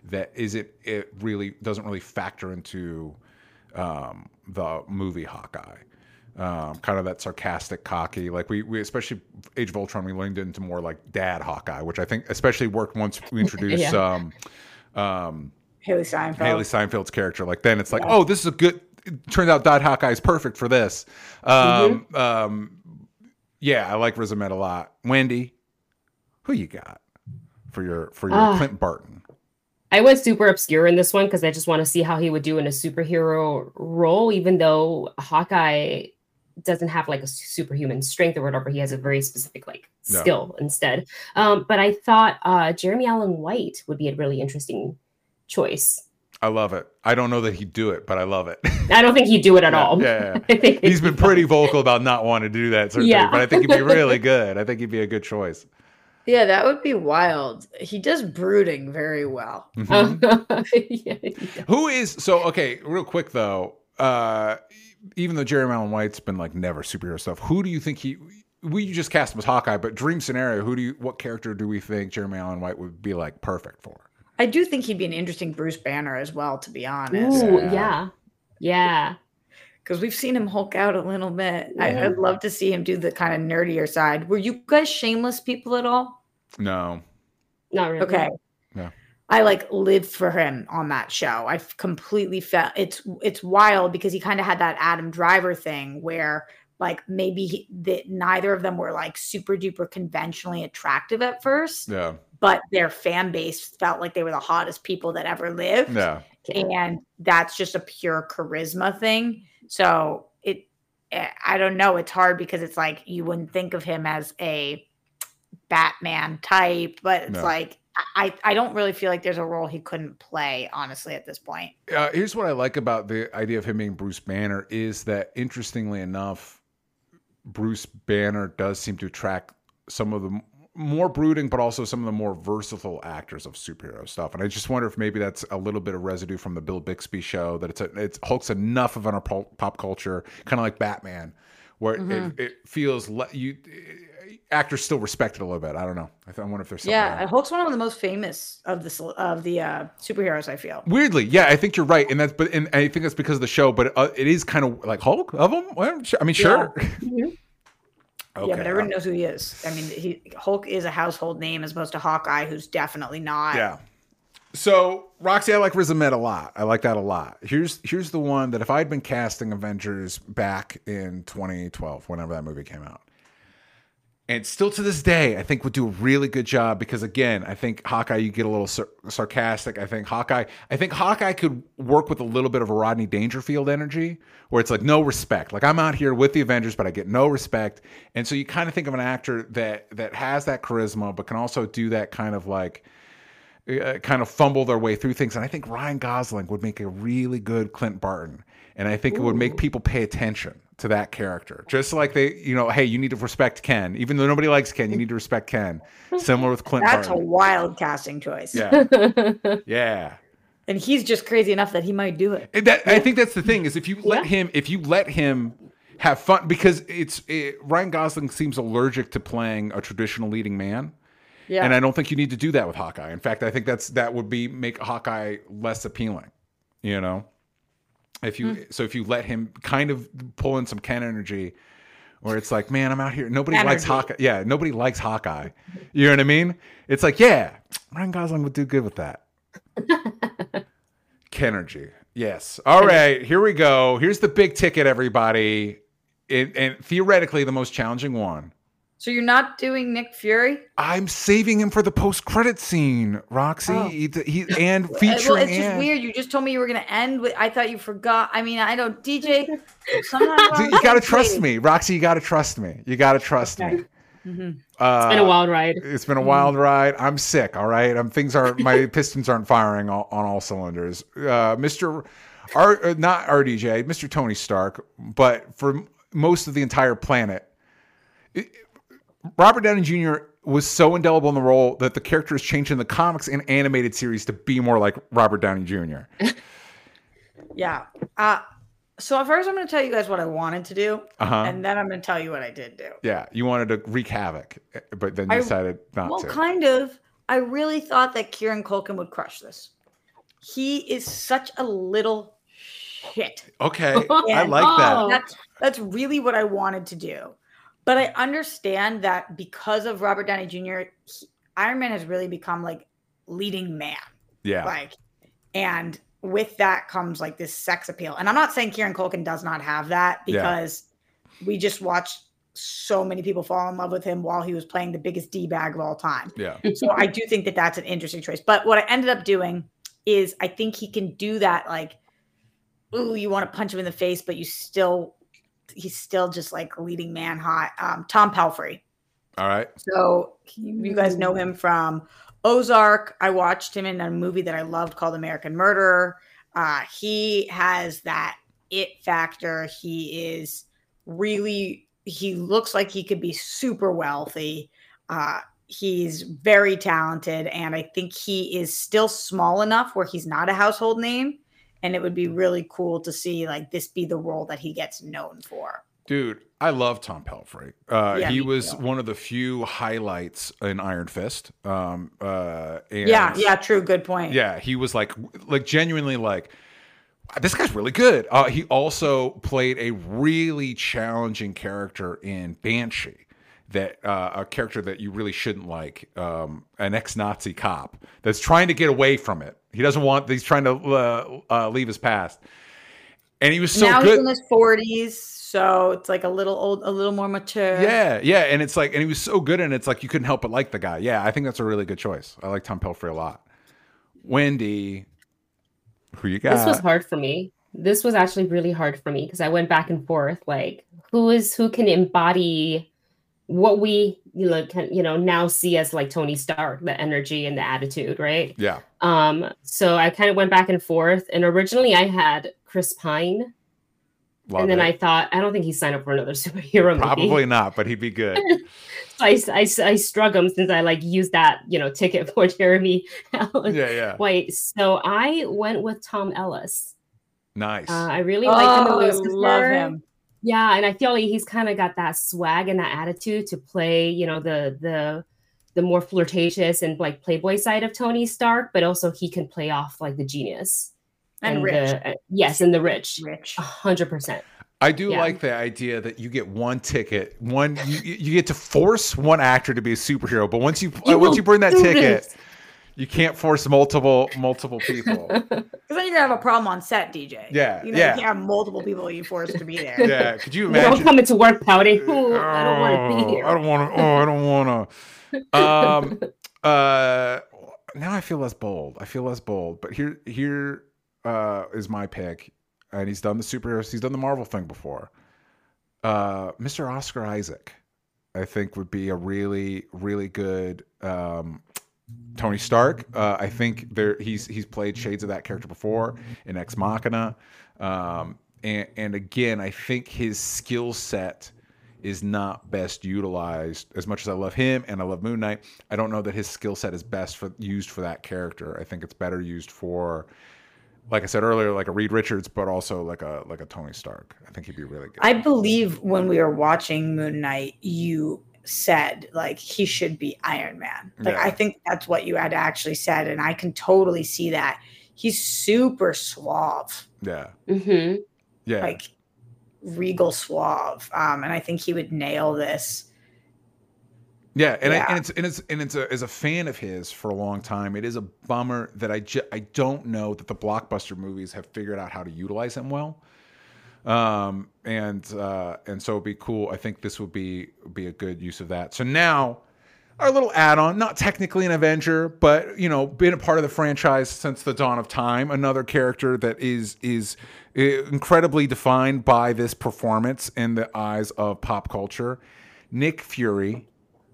that isn't it really doesn't really factor into um, the movie Hawkeye. Um, kind of that sarcastic, cocky, like we, we especially Age of Ultron, we leaned into more like dad Hawkeye, which I think especially worked once we introduced Yeah. um, um, Haley Steinfeld. Haley Steinfeld's character. Like then it's like, oh, this is a good. It turns out Dad Hawkeye is perfect for this. Um, Mm-hmm. um, yeah, I like Riz Ahmed a lot. Wendy, who you got for your for your Ah. Clint Barton? I went super obscure in this one because I just want to see how he would do in a superhero role, even though Hawkeye doesn't have like a superhuman strength or whatever. He has a very specific like Yeah. skill instead. Um, but I thought uh, Jeremy Allen White would be a really interesting choice. I love it. I don't know that he'd do it, but I love it. I don't think he'd do it at Yeah, all. yeah, I think He's it'd been be fun. pretty vocal about not wanting to do that sort of Yeah. thing, but I think he'd be really good. I think he'd be a good choice. Yeah, that would be wild. He does brooding very well. Mhm. Yeah, yeah. Who is so okay? Real quick though, uh, even though Jeremy Allen White's been like never superhero stuff, who do you think he? We just cast him as Hawkeye, but dream scenario, who do you? What character do we think Jeremy Allen White would be like perfect for? I do think he'd be an interesting Bruce Banner as well, to be honest. Ooh, Yeah. yeah. Yeah. Because we've seen him Hulk out a little bit. I, Yeah. I'd love to see him do the kind of nerdier side. Were you guys shameless people at all? No, Not really. Okay. Yeah. I like lived for him on that show. I completely felt it's it's wild because he kind of had that Adam Driver thing where like maybe he, that neither of them were like super duper conventionally attractive at first, yeah, but their fan base felt like they were the hottest people that ever lived. yeah, And that's just a pure charisma thing. So it, eh, I don't know. It's hard because it's like you wouldn't think of him as a Batman type, but it's No. like I, I don't really feel like there's a role he couldn't play, honestly, at this point. Uh, here's what I like about the idea of him being Bruce Banner is that, interestingly enough, Bruce Banner does seem to attract some of the m- more brooding, but also some of the more versatile actors of superhero stuff. And I just wonder if maybe that's a little bit of residue from the Bill Bixby show, that it's a, it's Hulk's enough of an pop, pop culture, kind of like Batman, where it, it feels le- you actors still respect it a little bit. I don't know. I, th- I wonder if there's something Yeah, there. Hulk's one of the most famous of the cel- of the uh, superheroes. I feel. Weirdly, yeah, I think you're right, and that's but and I think that's because of the show. But uh, it is kind of like Hulk of them. Well, sure- I mean, sure. Mhm. Okay. Yeah, but everyone knows who he is. I mean, he Hulk is a household name as opposed to Hawkeye, who's definitely not. Yeah. So Roxy, I like Riz Ahmed a lot. I like that a lot. Here's here's the one that if I'd been casting Avengers back in twenty twelve, whenever that movie came out, and still to this day, I think would do a really good job because again, I think Hawkeye, you get a little sar- sarcastic. I think Hawkeye, I think Hawkeye could work with a little bit of a Rodney Dangerfield energy, where it's like no respect. Like I'm out here with the Avengers, but I get no respect. And so you kind of think of an actor that that has that charisma, but can also do that kind of like. Uh, kind of fumble their way through things. And I think Ryan Gosling would make a really good Clint Barton. And I think it would make people pay attention to that character. Just like they, you know, hey, you need to respect Ken. Even though nobody likes Ken, you need to respect Ken. Similar with Clint That's a Barton. wild casting choice. Yeah. Yeah. And he's just crazy enough that he might do it. And that, I think that's the thing is if you let Yeah. him, if you let him have fun, because it's it, Ryan Gosling seems allergic to playing a traditional leading man. Yeah. And I don't think you need to do that with Hawkeye. In fact, I think that's that would be make Hawkeye less appealing. You know, if you so if you let him kind of pull in some Ken energy, where it's like, man, I'm out here. Nobody likes Energy. Hawkeye. Yeah, nobody likes Hawkeye. You know what I mean? It's like, yeah, Ryan Gosling would do good with that. Kenergy. Yes. All right, here we go. Here's the big ticket, everybody. It, and theoretically, the most challenging one. So you're not doing Nick Fury? I'm saving him for the post-credit scene, Roxy. Oh. He, he- and Well, featuring it's just Anne. weird. You just told me you were going to end with. I thought you forgot. I mean, I don't. D J. Sometimes See, you got to trust me, Roxy. You got to trust me. You got to trust me. Mhm. Uh, It's been a wild ride. It's been a wild ride. I'm sick. All right. I'm things are my pistons aren't firing all, on all cylinders. Uh, Mister R, uh, not R D J, Mister Tony Stark, but for m- most of the entire planet, it- Robert Downey Junior was so indelible in the role that the character has changed in the comics and animated series to be more like Robert Downey Junior Yeah. Uh, so first, I'm going to tell you guys what I wanted to do, Uh-huh. and then I'm going to tell you what I did do. Yeah, you wanted to wreak havoc, but then you I- decided not Well, to. kind of. I really thought that Kieran Culkin would crush this. he is such a little shit. Okay, I like Oh. that. That's that's really what I wanted to do. But I understand that because of Robert Downey Junior, he, Iron Man has really become like leading man. Yeah, Like, and with that comes like this sex appeal. And I'm not saying Kieran Culkin does not have that, because yeah. we just watched so many people fall in love with him while he was playing the biggest D-bag of all time. Yeah. So I do think that that's an interesting choice. But what I ended up doing is I think he can do that. Like, ooh, you want to punch him in the face, but you still, he's still just like leading man hot. Um, Tom Pelphrey. All right. So you guys know him from Ozark. I watched him in a movie that I loved called American Murderer. Uh, he has that it factor. He is really, he looks like he could be super wealthy. Uh, he's very talented. And I think he is still small enough where he's not a household name. And it would be really cool to see like this be the role that he gets known for. Dude, I love Tom Pelphrey. Uh, Yeah, he me was too. one of the few highlights in Iron Fist. Um, uh, and Yeah, yeah, true. Good point. Yeah, he was like, like genuinely like, this guy's really good. Uh, he also played a really challenging character in Banshee, that uh, a character that you really shouldn't like, um, an ex-Nazi cop that's trying to get away from it. He doesn't want. He's trying to uh, uh, leave his past, and he was so now good. he's in his forties, so it's like a little old, a little more mature. Yeah, yeah, and it's like, and he was so good, and it's like you couldn't help but like the guy. Yeah, I think that's a really good choice. I like Tom Pelphrey a lot. Wendy, who you got? This was hard for me. This was actually really hard for me because I went back and forth. Like, who is who can embody what we you know can you know now see as like Tony Stark, the energy and the attitude, right? Yeah. Um. So I kind of went back and forth, and originally I had Chris Pine. Love and then it. I thought, I don't think he's signed up for another superhero Probably movie. not, but he'd be good. So I, I, I struck him since I like used that, you know, ticket for Jeremy Allen Yeah, yeah. White. So I went with Tom Ellis. Nice. Uh, I really like him in Oh, I Lucifer. love him. Yeah, and I feel like he's kind of got that swag and that attitude to play, you know, the the the more flirtatious and like playboy side of Tony Stark, but also he can play off like the genius. And the- rich. uh, yes, and the rich. Rich. A hundred percent. I do Yeah. like the idea that you get one ticket, one you, you get to force one actor to be a superhero, but once you, You uh, once will you bring that do ticket, this. you can't force multiple multiple people. Because then you're gonna have a problem on set, D J. Yeah, you know, yeah. you can't have multiple people you force to be there. Yeah, could you You don't imagine? come into work pouting. Ooh, I don't want to be here. I don't want to. Oh, I don't want to. Um. Uh. Now I feel less bold. I feel less bold. But here, here uh, is my pick, and he's done the superheroes. He's done the Marvel thing before. Uh, Mister Oscar Isaac, I think, would be a really, really good um, Tony Stark. Uh, I think there he's he's played shades of that character before in Ex Machina, um, and and again, I think his skill set is not best utilized. As much as I love him and I love Moon Knight, I don't know that his skill set is best for used for that character. I think it's better used for, like I said earlier, like a Reed Richards, but also like a like a Tony Stark. I think he'd be really good. I believe when we were watching Moon Knight, you said like he should be Iron Man. Like Yeah. I think that's what you had actually said, and I can totally see that. He's super suave, yeah, Mm-hmm. yeah. like regal suave, um, and I think he would nail this. Yeah, and, Yeah. I, and it's and it's and it's a, as a fan of his for a long time, it is a bummer that I ju- I don't know that the blockbuster movies have figured out how to utilize him well. Um, and uh, and so it'd be cool. I think this would be be a good use of that. So now, our little add-on, not technically an Avenger, but you know, been a part of the franchise since the dawn of time. Another character that is is incredibly defined by this performance in the eyes of pop culture. Nick Fury.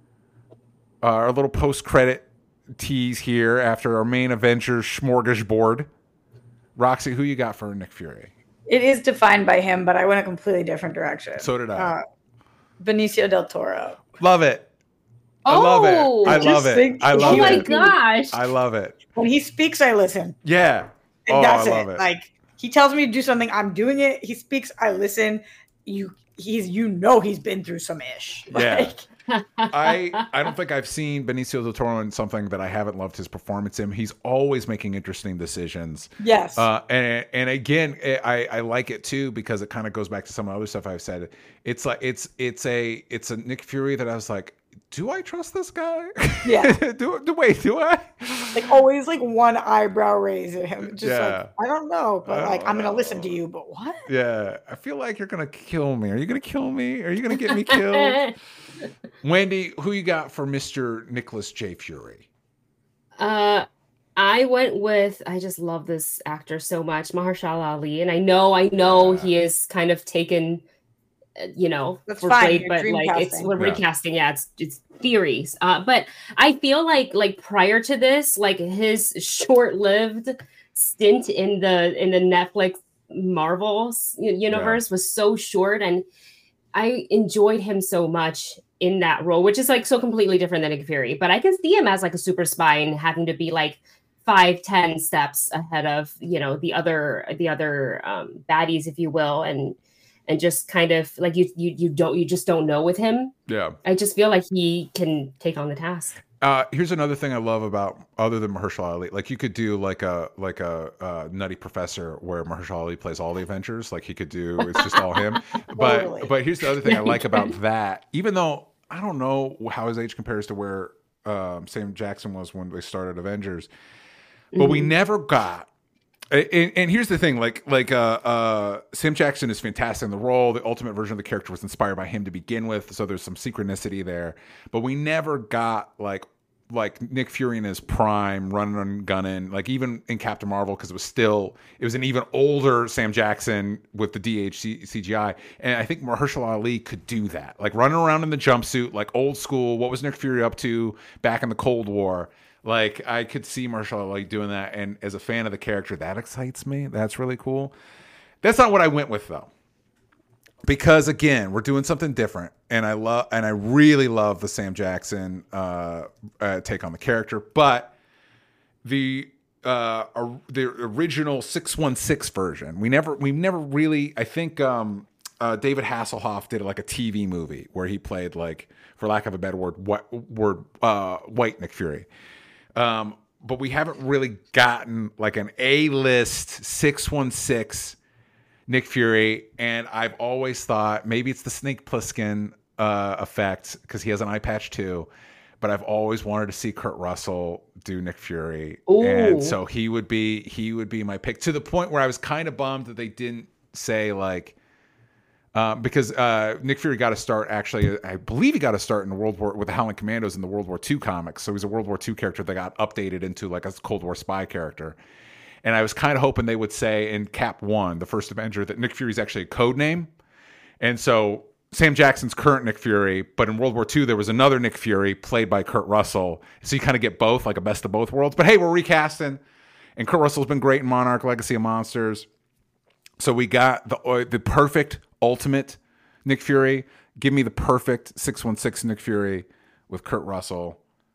Uh, our little post-credit tease here after our main Avengers smorgasbord. Roxy, who you got for Nick Fury? It is defined by him, but I went a completely different direction. So did I. Uh, Benicio del Toro. Love it. I love Oh, it. I just love it. think- I Oh love my it. gosh. I love it. When he speaks, I listen. Yeah. And Oh, that's I love it. it. Like he tells me to do something, I'm doing it. He speaks, I listen. You, he's, you know, he's been through some ish. Yeah. Like, I I don't think I've seen Benicio del Toro in something that I haven't loved his performance in. He's always making interesting decisions. Yes. Uh, and and again, I, I like it too because it kind of goes back to some other stuff I've said. It's like it's it's a it's a Nick Fury that I was like, do I trust this guy? Yeah. do, do wait, do I? Like always like one eyebrow raise at him. Just Yeah. like, I don't know, but I like don't I'm gonna know. listen to you, but what? Yeah, I feel like you're gonna kill me. Are you gonna kill me? Are you gonna get me killed? Wendy, who you got for Mister Nicholas J. Fury? Uh, I went with, I just love this actor so much, Mahershala Ali. And I know, I know Yeah. he is kind of taken, uh, you know, That's for fine, played, you're but like it's dreamcasting. we're Yeah. recasting. Yeah, it's it's theories. Uh, but I feel like like prior to this, like his short-lived stint in the in the Netflix Marvel universe was so short, and I enjoyed him so much in that role, which is like so completely different than Nick Fury. But I can see him as like a super spy and having to be like five, ten steps ahead of, you know, the other the other um, baddies, if you will, and and just kind of like you you you don't you just don't know with him. Yeah. I just feel like he can take on the task. Uh, here's another thing I love about other than Mahershala Ali. Like you could do like a like a, uh Nutty Professor where Mahershala Ali plays all the Avengers. Like he could do it's just all him. But Totally. but here's the other thing I like about that. Even though I don't know how his age compares to where um, Sam Jackson was when they started Avengers, but we never got. And, and here's the thing, like like uh, uh, Sam Jackson is fantastic in the role. The ultimate version of the character was inspired by him to begin with, so there's some synchronicity there. But we never got like like Nick Fury in his prime, running and gunning, like even in Captain Marvel, because it was still it was an even older Sam Jackson with the D H C G I, and I think Mahershala Ali could do that, like running around in the jumpsuit, like old school. What was Nick Fury up to back in the Cold War? Like I could see Mahershala Ali doing that, and as a fan of the character, that excites me. That's really cool. That's not what I went with though, because again, we're doing something different, and I love, and I really love the Sam Jackson uh, uh, take on the character. But the uh, or, the original six one six version, we never, we never really. I think um, uh, David Hasselhoff did like a T V movie where he played like, for lack of a better word, what word uh, white Nick Fury. Um, but we haven't really gotten like an A-list six one six Nick Fury, and I've always thought maybe it's the Snake Plissken uh, effect because he has an eye patch too, but I've always wanted to see Kurt Russell do Nick Fury. Ooh. And so he would be he would be my pick, to the point where I was kind of bummed that they didn't say like Uh, because uh, Nick Fury got to start, actually, I believe he got to start in the World War with the Howling Commandos in the World War Two comics. So he's a World War Two character that got updated into like a Cold War spy character. And I was kind of hoping they would say in Cap One, the first Avenger, that Nick Fury is actually a code name. And so Sam Jackson's current Nick Fury, but in World War Two, there was another Nick Fury played by Kurt Russell. So you kind of get both, like a best of both worlds. But hey, we're recasting. And Kurt Russell's been great in Monarch, Legacy of Monsters. So we got the uh, the perfect ultimate Nick Fury. Give me the perfect six one six Nick Fury with Kurt Russell.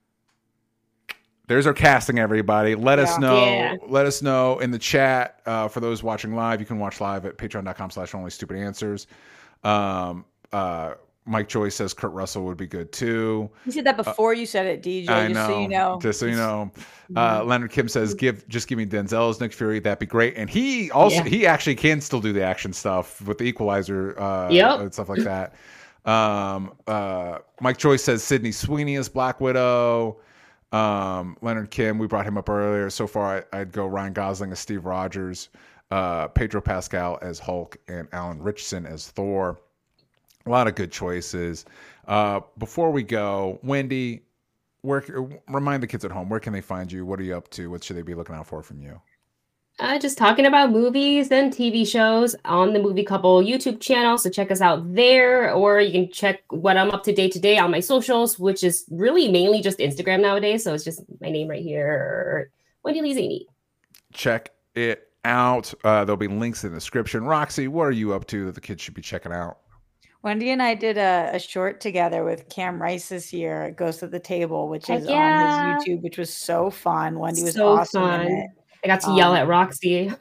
There's our casting, everybody. Let us Yeah. know. Yeah. Let us know in the chat. Uh, for those watching live, you can watch live at patreon.com slash only stupid answers. Um, uh, Mike Joy says Kurt Russell would be good too. You said that before you said it, D J. I just know. so you know. Just so you know. Uh, Leonard Kim says, "Give, just give me Denzel as Nick Fury. That'd be great." And he also, Yeah. he actually can still do the action stuff with the Equalizer, uh, Yep. and stuff like that. Um, uh, Mike Joyce says Sydney Sweeney as Black Widow. Um, Leonard Kim, we brought him up earlier. So far, I, I'd go Ryan Gosling as Steve Rogers, uh, Pedro Pascal as Hulk, and Alan Richardson as Thor. A lot of good choices. Uh, before we go, Wendy, where remind the kids at home, where can they find you? What are you up to? What should they be looking out for from you? Uh, just talking about movies and T V shows on the Movie Couple YouTube channel. So check us out there, or you can check what I'm up to day to day on my socials, which is really mainly just Instagram nowadays. So it's just my name right here, Wendy Lee Zaney. Check it out. Uh, there'll be links in the description. Roxy, what are you up to that the kids should be checking out? Wendy and I did a, a short together with Cam Rice this year at Ghost of the Table, which Heck is yeah. on his YouTube, which was so fun. Wendy was So awesome fun. in it. I got to yell Um, at Roxy.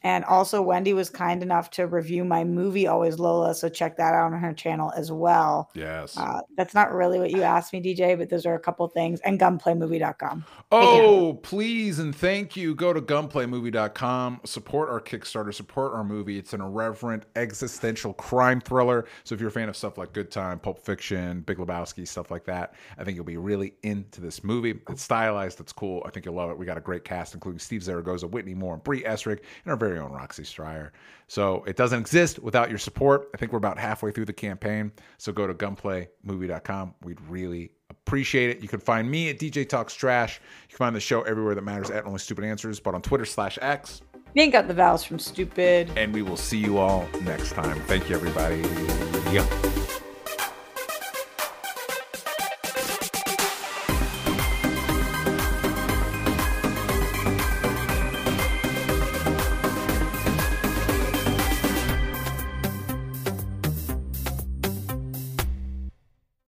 And also, Wendy was kind enough to review my movie, Always Lola. So check that out on her channel as well. Yes. Uh, that's not really what you asked me, D J, but those are a couple things. And gunplay movie dot com. Oh, please and thank you. Go to gunplay movie dot com. Support our Kickstarter. Support our movie. It's an irreverent, existential crime thriller. So if you're a fan of stuff like Good Time, Pulp Fiction, Big Lebowski, stuff like that, I think you'll be really into this movie. It's stylized. It's cool. I think you'll love it. We got a great cast, including Steve Zaragoza, Whitney Moore, and Brie Essrig, and our very own Roxy Stryer. So it doesn't exist without your support. I think we're about halfway through the campaign. So go to gunplay movie dot com. We'd really appreciate it. You can find me at D J Talks Trash. You can find the show everywhere that matters at Only Stupid Answers, but on Twitter slash X. You ain't got the vowels from stupid. And we will see you all next time. Thank you, everybody. Yeah.